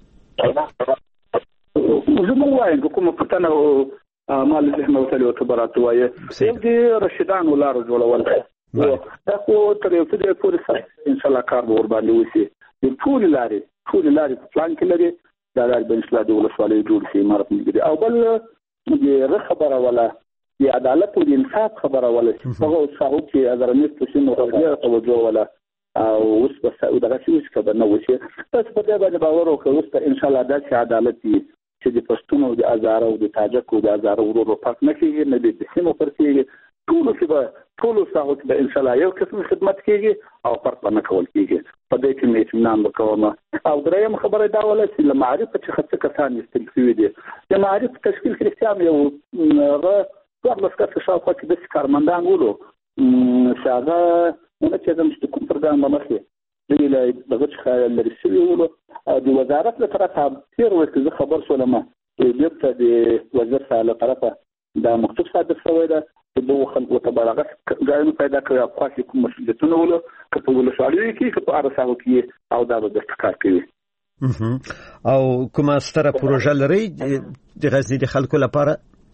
زه مو وایم که کومه پوښتنه ما له ذهنه وتلې ورته به راته وایې. یو د رشیدانو لارو جوړول دا خو تر یو څه دی پورې سره انشاءالله کار به ورباندې وشي. د ټولې لارې ټولې لارې په پلان کې لري، دا لارې به انشاءالله د ولسوالیو جوړ شي عمارت ملګري. او بل د ره خبره وله د عدالت او د انصاف خبره وله چې هغه صاحب چې ازرنیست سیمو ډېره توجه وله او اوس به دغسې اوس که به نه وشي. تاسو په دې باندې باور وکړئ اوس به انشاءالله داسې عدالت وي چې د پښتون او د هزاره او د تاجک او د هزاره ورورو فرق نه کېږي، نه د سیمو فرق کېږي. ټولو کې به ټولو ساحو کې به انشاءالله یو قسم خدمت کېږي او فرق به نه کول کېږي. په دې کې مې اطمینان وکوم. او دریم خبره دا وله چې له معارفه څخه څه کسان ایستل شوي دي. د معارف تشکیل کې رښتیا هم یو هغه څوارلس کسه شاوخوا کې داسې کارمندان ولو چې هغه ونه کېدم چې د کوم پروګرام له مخې دوی له دغه څخه لرې شوي ولو. د وزارت له طرفه تېر ورځ کې زه خبر شولم بیرته د وزیر صاحب له طرفه دا مکتوب صادر شوی ده چې دغو خلکو ته به هغه ځایونه پیدا کړي او خاص کوم مسؤلیتونه ولو که په ولسوالیو کې که په هره ساحو کې او دا به درته کار کوي. او کومه ستره پروژه لرئ د غزني د خلکو لپاره؟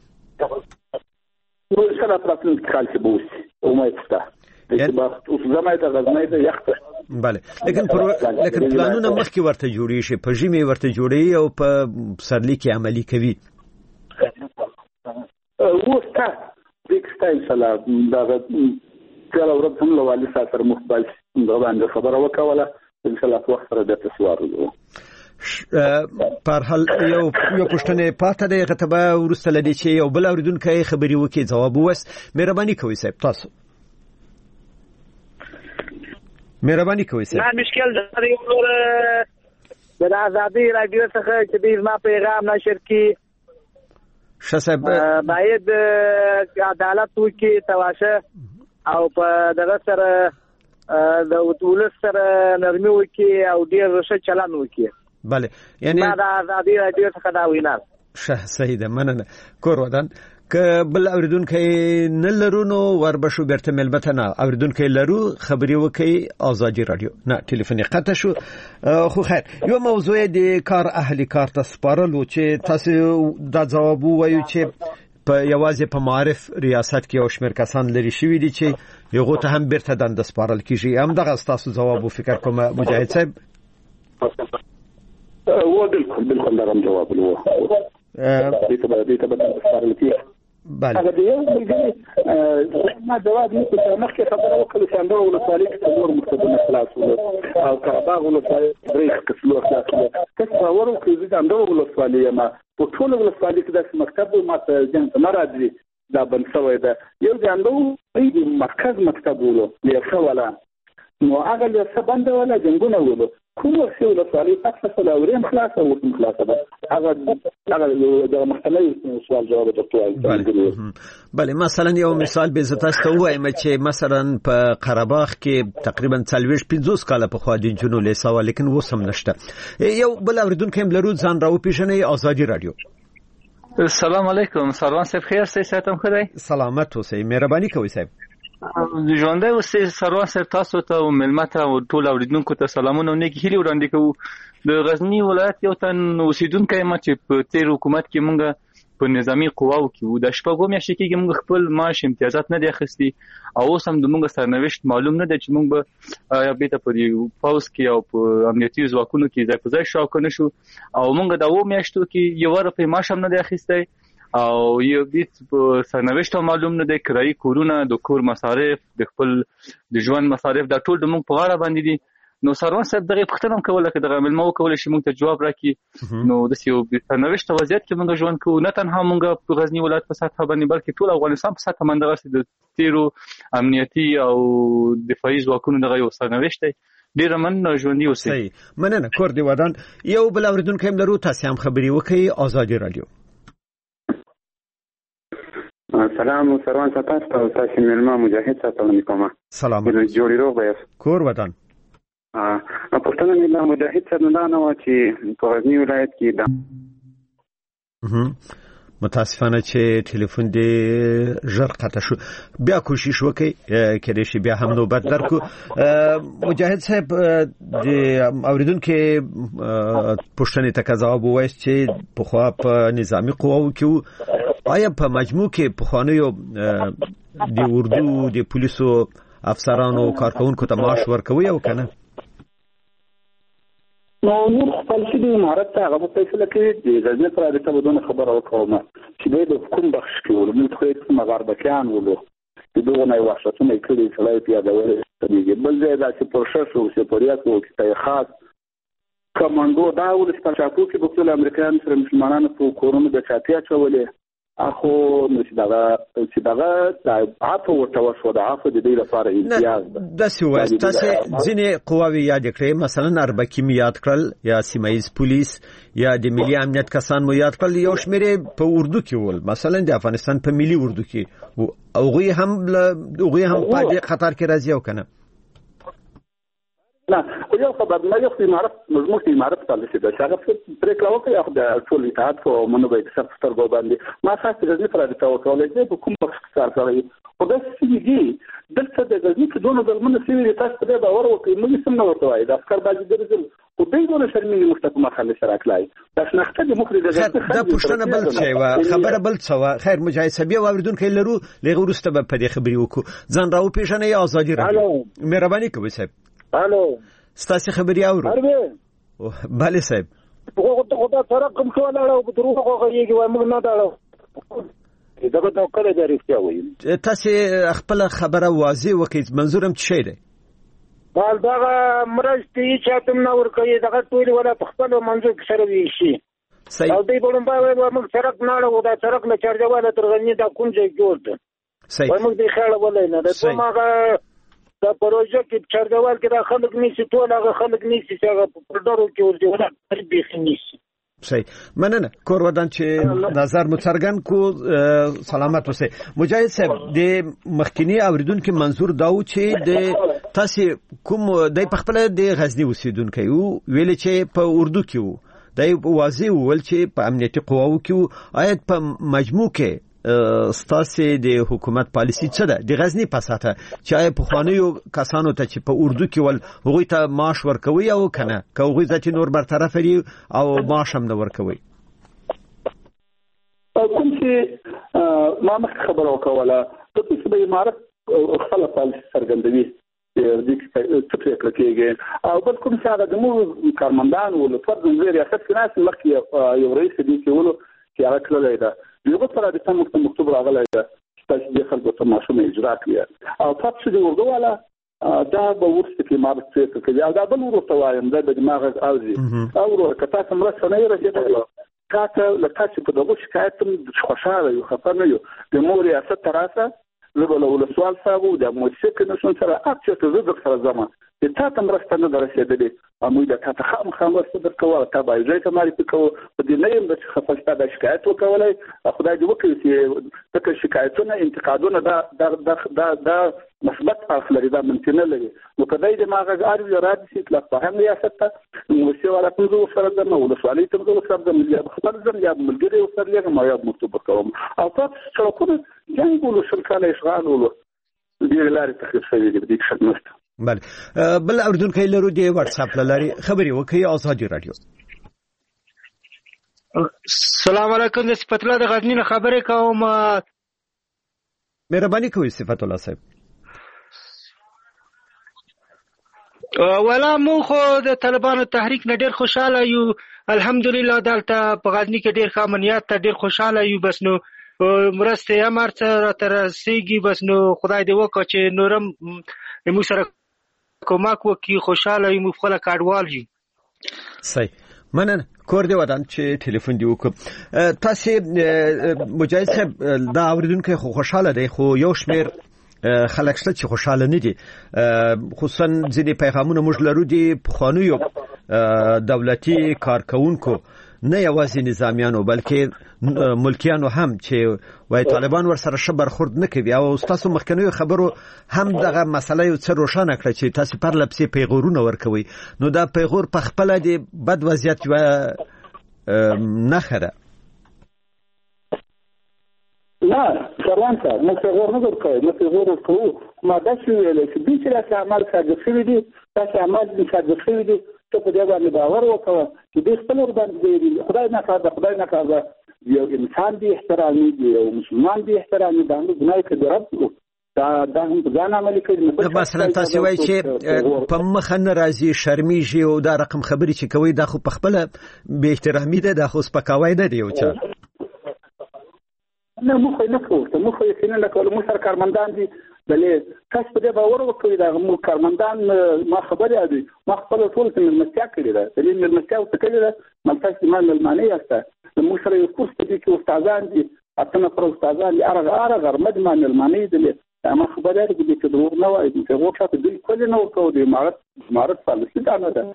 نو انشاءالله په راتلونکي کال کې به وشي، امید شته. اوس زمای د غزني د یخ ته بله، لیکن پر... لیکن پلانونه مخکې ورته جوړېږي، په ژمي ورته جوړوي او په پسرلي کې عملي کوي. اوس ته دې شته انشاءالله دغه تېره ورځ هم له والي صاحب سره موږ باید دغه باندې خبره وکوله. انشاءالله په وخت سره درته سوار وکړو. پر حال یو یو پښتنه پاتې ده غتبه ورسته لدی چې یو بل اوریدونکو خبري وکي جواب وس مهرباني کوي صاحب تاسو مهرباني کوي صاحب نه مشکل ده یو د آزادی رادیو څخه چې د ما پیغام نشر کی شسب باید عدالت وکي تواشه او په دغه سره د ولس سره نرمي وکي او ډیر ښه چلند وکي. بله یعنی ما د آزادی رادیو څخه دا وینم. شه صحیح ده مننه کور ودان که بل اوریدونکو نه لرونو وربشو برته ملبته نه اوریدونکو لرو خبري وکي آزادی رادیو نه ټلیفوني قطع شو. خو خیر یو موضوع د کار اهلی کار ته سپارلو چې تاسو دا جواب وایو چې په یوازې په معرف ریاست کې او شمیر کسان لري شوی دي چې یو ته هم برته دند سپارل کیږي هم دغه تاسو جواب فکر کوم مجاهد صاحب هو بالکل بالکل دا جواب له دې ته دې ته سپارل کیږي. بله هغه دی چې ما جواب یې په مخکې خبره وکړه چې انده ولسوالۍ کې څلور مکتبونه خلاص ول او کعبه ولسوالۍ درې قسمه خلاص ول کله ورو کې چې انده ولسوالۍ ما په ټول ولسوالۍ کې د مکتب ما ته ځان ته مرادي دا بنسوي ده یو د انده ای مرکز مکتب ولو یې ولا نو هغه له سبند ولا جنګونه ولو کوم څه ولسوالۍ تاسو له اوریم خلاصه او خلاصه ده هغه هغه د محتمل سوال جواب ورکوي. بله مثلا یو مثال به زه تاسو ته وایم چې مثلا په قره‌باغ کې تقریبا څلوېښت پنځوس کاله په خوا د جنو له سوال لیکن وسم نشته. یو بل اوریدونکو هم لرو ځان راو پیژنې آزادی رادیو. السلام علیکم سروان صاحب خیر سیاستم خدای سلامت اوسئ مهرباني کوئ صاحب. ژوندۍ اوسئ سروان صاحب تاسو ته او ملمت او ټول اوریدونکو ته سلامونه او نیک هیلې وړاندې کوو. د غزنی ولایت یو تن اوسیدونکی ما چې په تیر حکومت کې مونږ په نظامی قواو کې وو د شپږو میاشتې کې مونږ خپل معاش امتیازات نه دی اخیستي او اوس هم د مونږ سرنوشت معلوم نه دی چې مونږ به آیا بیرته په پوز کې او په امنیتي ځواکونو کې ځای په ځای شو کنه شو او مونږ د اوو میاشتو کې یو روپۍ معاش هم نه دی اخیستی او یو بیت په سرنوشت معلوم نه دی کرایي کورونه د کور مصارف د خپل د ژوند مصارف دا ټول د مونږ په غاړه باندې دي. نو سروان صاحب دغه پښتنه کوله چې دغه ملمو کوله چې موږ ته جواب راکړي نو د سیو سرنوشت وضعیت کې موږ ژوند کوو نه تنها موږ په غزنی ولایت په سطح باندې بلکې ټول افغانستان په سطح باندې غوښتي د تیرو امنیتي او دفاعي ځواکونو دغه یو سرنوشت دی ډیر من ژوندۍ اوسئ. صحیح مننه کور دی ودان یو بل اوریدونکو هم لرو تاسو هم خبري وکي آزادی رادیو. سلام سروان صاحب تاسو تاسو ملما مجاهد تاسو کومه سلام جوړی روغ بیاس کور ودان ا پښتون ملما مجاهد څنګه نه نو چې په غزنی ولایت کې دا متاسفانه چې ټلیفون دې ژر قطع شو بیا کوشش وکړئ کله چې بیا هم نوبت درکو. مجاهد صاحب د اوریدونکو پښتنې ته جواب وایي چې په خوا په نظامی قواو کې آیا په مجموع کې په خوانیو د اردو د پولیسو افسرانو کارکونکو ته معاش ورکوي او کنه؟ نو نور خپل شي مهارت ته هغه په فیصله کې د غزنی پر اړه بدون خبره وکوم چې د کوم بخش کې ولوم خو مغربکان ولو د دوه نه وحشتونه کړي چې لای پیاده ولې بل ځای دا چې پرشش او سپوریات او کې خاص کمانډو دا ول چې تاسو کې په ټول امریکایان سره مسلمانانو په کورونو د چاپیا چولې اخو نو چې دا چې دا عفو وتوسو د عفو د دې لپاره امتیاز ده د سواد تاسو ځینې قواوی یاد کړئ مثلا اربکی یاد کړل یا سیمایز پولیس یا د ملي امنیت کسان مو یاد کړل یو شمیره په اردو کې ول مثلا د افغانستان په ملي اردو کې او غوی هم غوی هم په دې خطر کې راځي او کنه نه یو خبر ما یو امارت مضمون امارت تعالی څه د شغف پرې کلاو کې اخو د ټول اتحاد کو منو به څه ستر go باندې ما خاص د دې پر اړه توکل دې په کوم وخت کار کوي خو د سي دي دلته د غزنی په دونه دلمنه سوي تاسو ته به باور وکړي موږ څنګه ورته وایي د افکار باندې درځل خو دې دونه شرمېږي مشترک مخالفه سره کړای دا شناخته د مخرج د دا پښتنه بل څه و خبره بل څه و خیر مجاهد سبي او اوریدونکو لرو لغه ورسته په دې خبري وکړو ځان راو پیژنې آزادی رادیو مهرباني کوئ صاحب الو ستاسو خبري اورو بله صاحب په خدا سره کوم څه ولاړو په دروغ غوږیږي وای موږ نه داړو دا به توکل دی رښتیا وایي تاسو خپل خبره واضح وکړئ منظورم څه دی حال دا مرستې چاته نه ورکوي دغه ټول ولا په خپل منځو کې سره وی شي او دې بولم به موږ سرک نه لرو دا سرک له چارجواله تر غنی دا کوم ځای جوړ ده صحیح موږ دې خیال ولې نه دا ماغه دا پروژه کې چارجوال کې دا خلک نشي ټول هغه خلک نشي چې هغه په ډورو کې ورته ولا تربیخ نشي صحیح مننه کور ودان چې نظر مترګن کو سلامت اوسه مجاهد صاحب د مخکینی اوریدونکو منظور داو چې د تاسو کوم د خپل د غزنی اوسیدونکو ویل چې په اردو کې وو د واضح ول چې په امنیتي قواو کې آیت په مجموع کې ستاسو د حکومت پالیسی څه ده د غزنی پساته چې په خوانیو کسانو ته چې په اردو کې ول هغه ته معاش ورکوي او کنه که هغه ځکه نور برطرف لري او معاش هم نه ورکوي کوم چې ما مخ خبر وکوله د څه به امارت خپل پالیسی څرګندوي د دې څه پرېکړه کېږي او بل کوم څه د مو کارمندان ول فرض نظر ریاست فینانس مخکې یو رئیس دي چې ولو چې هغه کړلای دا یو پر د تم مکتوب راغلی دا چې د خلکو ته ماشومه اجرا کړی او تاسو چې ورغو والا دا به ورسته کې ما څه کوي دا بل ورته وایم دا د دماغ اوزي او ورته تاسو مرسته نه راځي کاته لکه په دغه شکایت خوشاله یو خبر نه یو د مور ریاست تراسه زبل ول سوال صاحب د موسیقي نشون سره اکثر ته زړه سره زما د تا تم راستنه درسېدلې اموي د تا ته خام خام ورسره کوله تا به ځای ته ماري پکو په دې نه يم د خپلسته د شکایت وکولای خدای دې وکړي چې تک شکایتونه انتقادونه دا دا دا دا مثبت اصل لري دا منطق نه لري نو کله دې ماغه اړ راد شي اطلاق فهم ریاست ته موسیقي ولا کوم سره د نو سوالي ته د سره د ملي خبر زم یا ملګری سره یې ما یاد مکتوب کوم او تاسو څو کوم جنګ ولو شرکاله اشغال ولو دې لارې تخفیف شوی دی د خدمت بله بل اردن کې لرو دی واتس اپ لاري خبري وکي ازادي رادیو السلام علیکم د صفت الله د غزنی نه خبرې کوم مهرباني کوي صفت الله صاحب ولا مو خو د طالبانو تحریک نه ډیر خوشاله یو الحمدلله دلته په غزنی کې ډیر ښه امنیت ته ډیر خوشاله یو بس نو مرسته یا مرته تر سیږي بس نو خدای دې وکړي چې نورم موږ سره کومک وکي خوشاله یو خپل کاډوال یو صحیح مننه کور دی ودان چې ټلیفون دی وکړه تاسو مجاهد صاحب دا اوریدونکو خو خوشاله دی خو یو شمیر خلک شته چې خوشاله نه دي خصوصا ځینې پیغامونه موږ لرو دي په خوانیو دولتي کارکونکو نه یوازې نظامیانو بلکې ملکیانو هم چې وای طالبان ور سره شبر خورد نه کوي او تاسو مخکنیو خبرو هم دغه مسله یو څه روښانه کړه چې تاسو پر لپسې پیغورونه ورکوي نو دا پیغور په خپل دی بد وضعیت و نه خره لا څنګه څنګه نو پیغور نه ورکوي نو پیغور ورکوي ما دا چې ویل چې د چې عمل ساده شوی دی تاسو عمل ساده شوی دی ته په دې باندې باور وکړه چې د خپل ور باندې خدای نه کار خدای نه کار یو انسان دی احترامي دی او مسلمان دی احترامي باندې ګناه کوي رب دا دا هم ځان عملي کوي مثلا تاسو وایي چې په مخ نه راځي شرمېږي او دا رقم خبري چې کوي دا خو په خپل به احترامي ده دا خو سپکاوی نه دی او چا نه مخ نه کوي مخ یې څنګه نه کوي مو سر کارمندان دي بلې تاسو په دې باور وکړئ دا مو کارمندان ما خبرې دي ما خپل ټول څه ملمستیا کړی ده د دې ملمستیا او تکلیف ده ملتاش ما ملمانه یاسته مو سره یو کورس دي چې استادان دي اته پر استادان دي ارغ ارغ مدمن ملمانه دي ما خبرې دي چې دروغ نه وایي چې هغه څه دې کول نه وکړو د امارت امارت پالیسي دا نه ده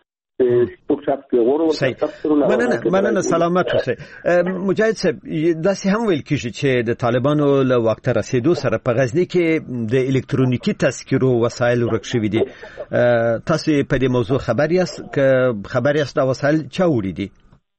مننه مننه سلامت اوسئ مجاهد صاحب داسې هم ویل کیږي چې د طالبانو له وخت رسیدو سره په غزنی کې د الکترونیکی تذکرو وسایل ورک شوي دي تاسو په دې موضوع خبر یاست که خبر یاست دا وسایل چا وړي دي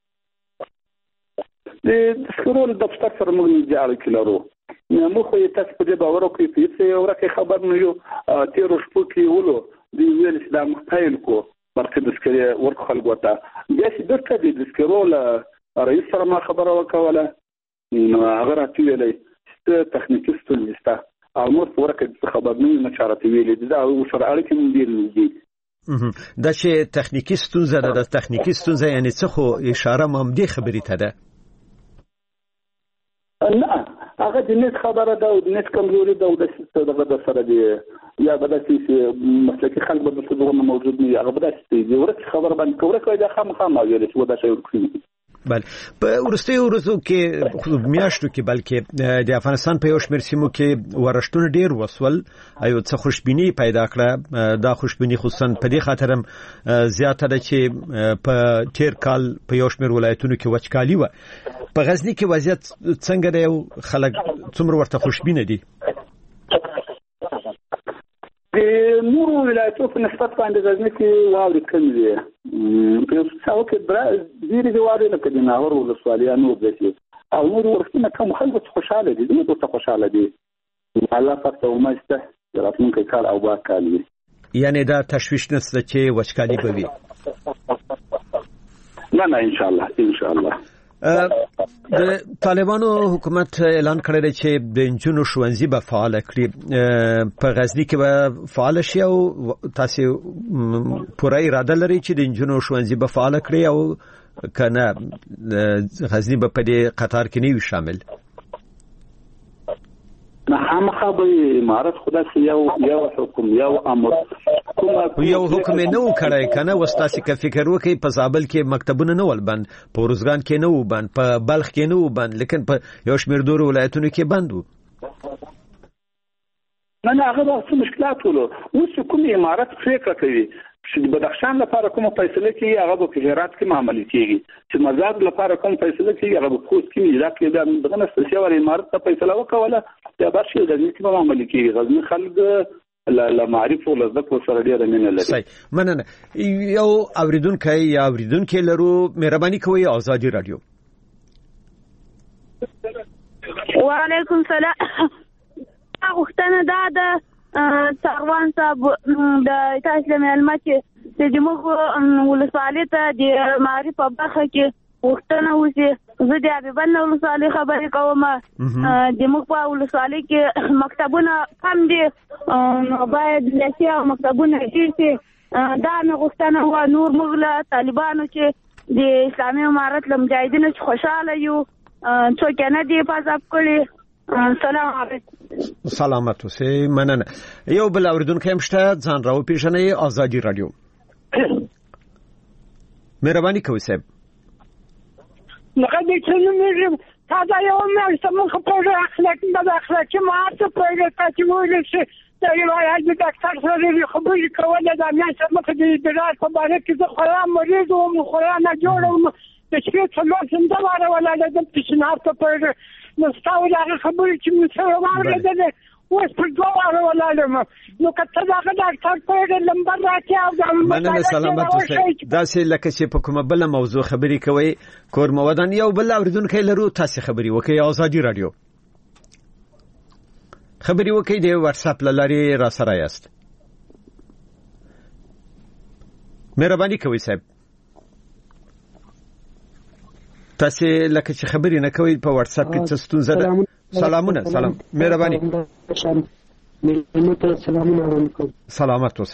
د تذکرو د دفتر سره موږ جاري کړو نو خو یې تاسو په دې باور وکړئ چې یو راکې خبر نه یو تیر شپو کې ولو دی ویل چې دا مختایل کو مرکز دسکري ورک خلکو ته بیا چې درته د دسکرو له رئیس سره ما خبره وکوله نو هغه راته ویلې چې تخنیکي ستونزې شته او نور ورکه خبر نه چارته ویلې دا او سره اړیکې مونږ ډېر دي دا چې تخنیکي ستونزه ده د تخنیکي ستونزه یعنی څه خو اشاره مم دي خبرې ته ده نه هغه د نت خبره ده او د نت کمزوري ده او د څه دغه سره دی یا به داسې مسلکي خلک به دلته دغه موجود نه وي هغه به داسې دي ورته خبره باندې کوره کوي دا خامخا ما ویل چې ودا شی ورکړي. بله په وروستیو ورځو کې میاشتو کې بلکې د افغانستان په یو شمېر سیمو کې ورښتونه ډېر وسول یو څه خوشبیني پیدا کړه. دا خوشبیني خصوصا په دې خاطر هم زیاته ده چې په تیر کال په یو شمېر ولایتونو کې وچکالي وه. په غزني کې وضعیت څنګه دی او خلک څومره ورته خوشبینه دي؟ د نورو ولایتونو په نسبت باندې غزني کې واورې کمې دي. په یو څه کې ډېرې دي واورې لکه د ناور ولسوالۍ یا نور داسې او نور ورښتونه کم خلکو څه خوشحاله دي دوی ورته خوشحاله دي. الله پاک ته امید شته چې راتلونکی کال او باد کال وي. یعنې دا تشویش نشته چې وچکالي به وي؟ نه نه انشاءالله انشاءالله. د طالبانو حکومت اعلان کړی دی چې د نجونو ښوونځي به فعال کړي. په غزني کې به فعال شي او تاسو پوره اراده لري چې د نجونو ښوونځي به فعال کړي او کنه غزني به په دې قطار کې نه وي شامل؟ نه خامخا به امارت خدا سي یو یو حکم یو امر یو حکم نه و کړی کنه وستاسي که فکر وکي په زابل کې مکتبونه نه ول بند، په روزګان کې نه و بند، په بلخ کې نه و بند، لیکن په یو شمېر دور ولایتونو کې بند وو. نه نه هغه څه مشکلات ولو. اوس کوم امارت فکر کوي چې د بدخشان لپاره کومه فیصله کوي هغه په هرات کې معاملې کیږي، چې مزار لپاره کوم فیصله کوي هغه په خوست کې اجرا کیږي. دغه نسل ور امارت ته فیصله وکوله دا بشي د دې کې معاملې کیږي. غزني خلک له معرفت او ذکر سره ډېر مینه لري. صحیح مننه. یو اوریدونکو یا اوریدونکو لرو مهرباني کوئ آزادي رادیو. وعلیکم سلام. غوښتنه دا ده سروان صاحب د تاسو له معلوماتي چې موږ ولسوالۍ ته د معرفت په برخه کې غوښتنه وشي. زه د حبیبان ولسوالۍ خبرې کوم. د موږ په ولسوالۍ کې مکتبونه کم دي نو باید لسی او مکتبونه ډېر شي. دا مې غوښتنه وه. نور موږ له طالبانو چې د اسلامي امارت له مجاهدینو چې خوشحاله یو څوک نه دي حفاظت کړي. سلام علیکم. سلامت اوسئ. مننه. یو بل اوریدونکی هم شته ځان راوپېژنئ. آزادي رادیو. مهرباني کوئ صاحب. نقد يتكلم هذا يوم ما يسمون خبر أخلاق بدأ أخلاق ما عرفت بقى تقولي شيء تقولي هاي دكتور صدري خبرك ولا ده الناس ما تجي دراسة فبارك كذا خلاه مريض ومخلاه نجور وتشكيل سلوك سندوار ولا لازم تشنعر تقولي نستوي على خبرك من سوى ما ولا وستجوار ولا لما نو کته دا ډاکټر په لمبر راځي او مننه. سلامت اوسئ. دا سه لکه چې په کومه بل موضوع خبري کوي کور مودان یو بل اوریدونکو لرو تاسو خبري وکي آزادي رادیو خبري وکي د واتس اپ لاري را سره یاست. مهرباني کوئ صاحب. تاسو لکه چې خبري نه کوي په واتس اپ کې څه ستونزه ده؟ سلامونه. سلام. مهرباني. سلامت اوسئ.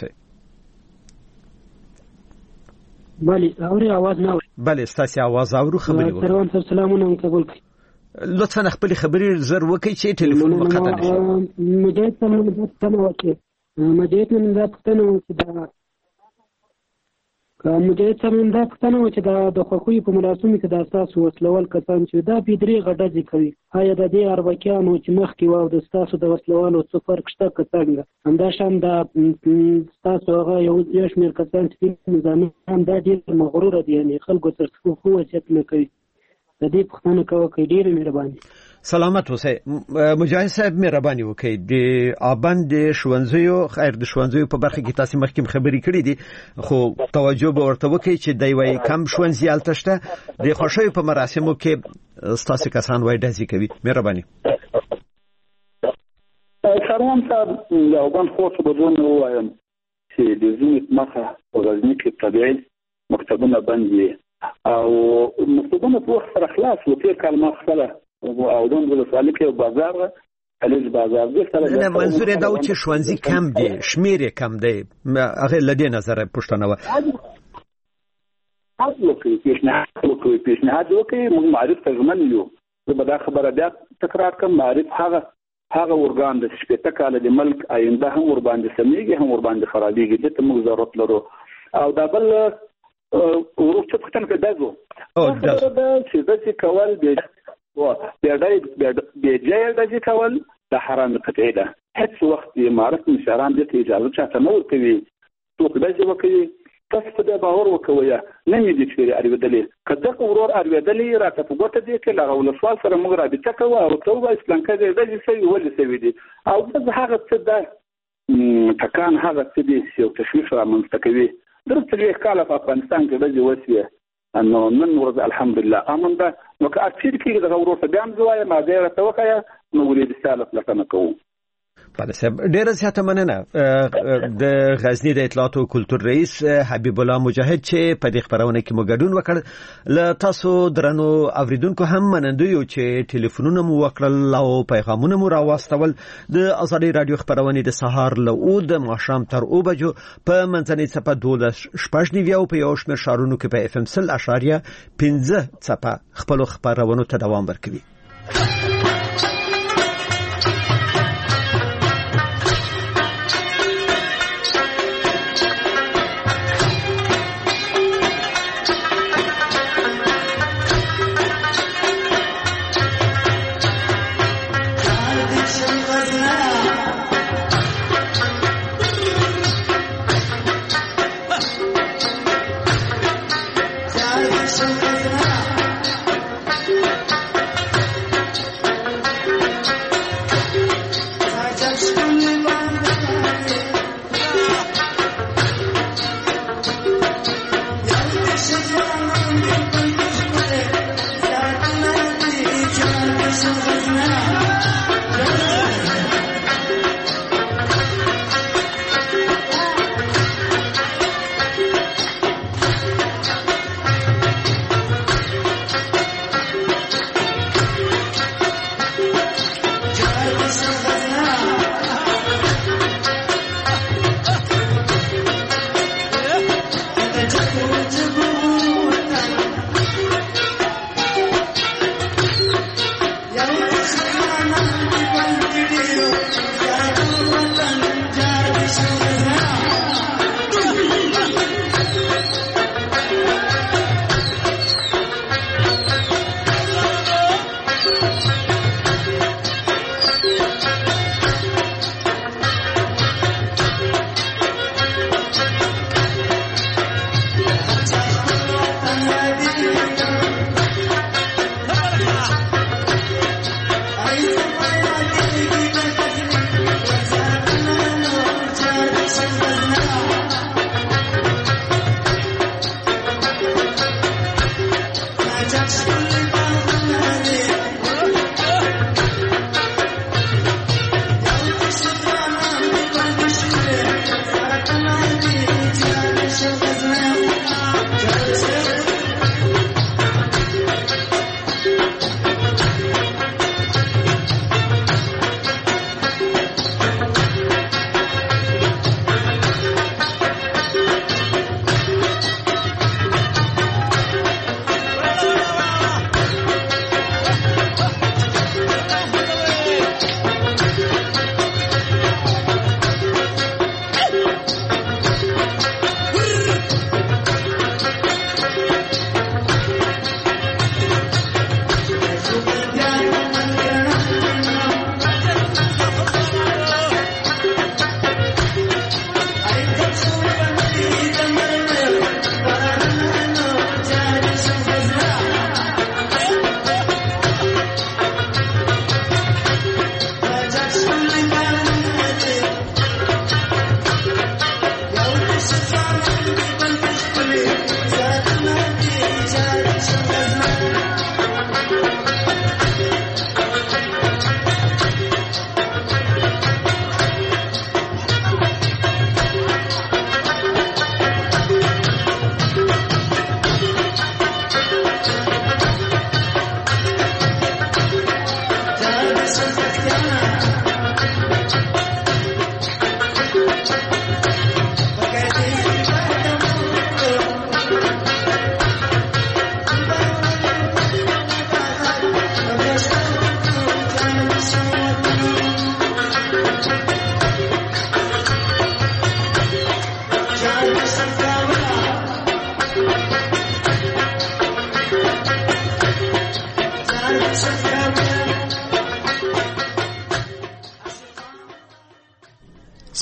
بله اوري आवाज نه اوري. بله ستاسو आवाज اورو خبري وکړئ. سلام سلامونه قبول کړئ. لطفا خپل خبري زر وکړئ چې ټلیفون مقطع نشي. مجاهد ته پښتنه وکړي. مجاهد نن دا پښتنه وکړي دا که مجاهد سره دا پښتنه و چې دا د خوښوي په مراسمو کې د اساسو وسلوال کسان چې دا بيدری غډځي کوي آیا د دې اربکیانو چې مخکې واو د ستاسو د وسلوالو څه فرق شته که څنګه همدا شان دا ستاسو هغه یو شمېر کسان چې نظامي هم دا ډېر مغرور دي یعنې خلکو سره خو وضعیت نه کوي د دې پښتنه کوي ډېر مهرباني. سلامت اوسئ. مجاهد صاحب مهرباني وکړئ د آبند ښوونځیو خیر د ښوونځیو په برخه کې تاسو مخکې خبرې کړې دي خو توجه به ورته وکړئ چې دی وايي کم ښوونځي هلته شته د خوښیو په مراسمو کې ستاسو کسان وایي ډزې کوي. مهرباني. سروان صاحب د آبند خواصو بدون ووایم چې د ځینې مخه په غزني کې طبیعي مکتبونه بند دي او مکتبونه په وخت سره خلاص و تېر کال ما خپله او دون ولسوالۍ کې بازار کلیج بازار دې سره نه منظور دا و چې ښوونځي کم دي شمېر یې کم دی هغه له دې نظره پوښتنه وه. حد وکړي پیشنهاد وکړي پیشنهاد وکړي موږ معرف ته ژمن یو. زه به دا خبره بیا تکرار کړم معرف هغه هغه ورګان د شپږ کال د ملک آینده هم ور باندې سمېږي هم ور باندې خرابېږي د ته موږ ضرورت لرو او دا بل ورڅ پختن کې دازو او دا چې د کول د بیډای بیډای د کول د حرام قطعی ده هیڅ وخت امارت مشران د اجازه چاته نه ورکوي څوک داسې وکوي تاسو په دې باور وکوي نه مې دي چې اړوېدلې کله ورور اړوېدلې راته په ګوته دي چې لغه ولسوال سره موږ رابطه کوو او ته اسلام کې د دې څه ولې څه دي او د هغه څه ده تکان هغه څه دي چې تشویش رامنځته کوي درته یې کاله په افغانستان کې د وسیه انه من ورځ الحمدلله امن ده نو که اکثر کې د ورور ته بیا مزوای ما دې راته وکیا نو ولې د سالف لکنه کوو بله صاحب ډیره زیاته مننه د غزنی د اطلاعات او کلتور رئیس حبیب الله مجاهد چې په دې خبرونه کې مو ګډون وکړ ل تاسو درنو اوریدونکو هم منندوی چې ټلیفونونه مو وکړل او پیغامونه مو راوستول د ازادي رادیو خبرونه د سهار له او د ماښام تر او بجو په منځنۍ صفه دولس شپږ نیو په یو شمېر شهرونو کې په اف ام سل اشاریه پنځه صفه خپل خبرونه ته دوام ورکوي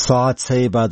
سعاد صاحب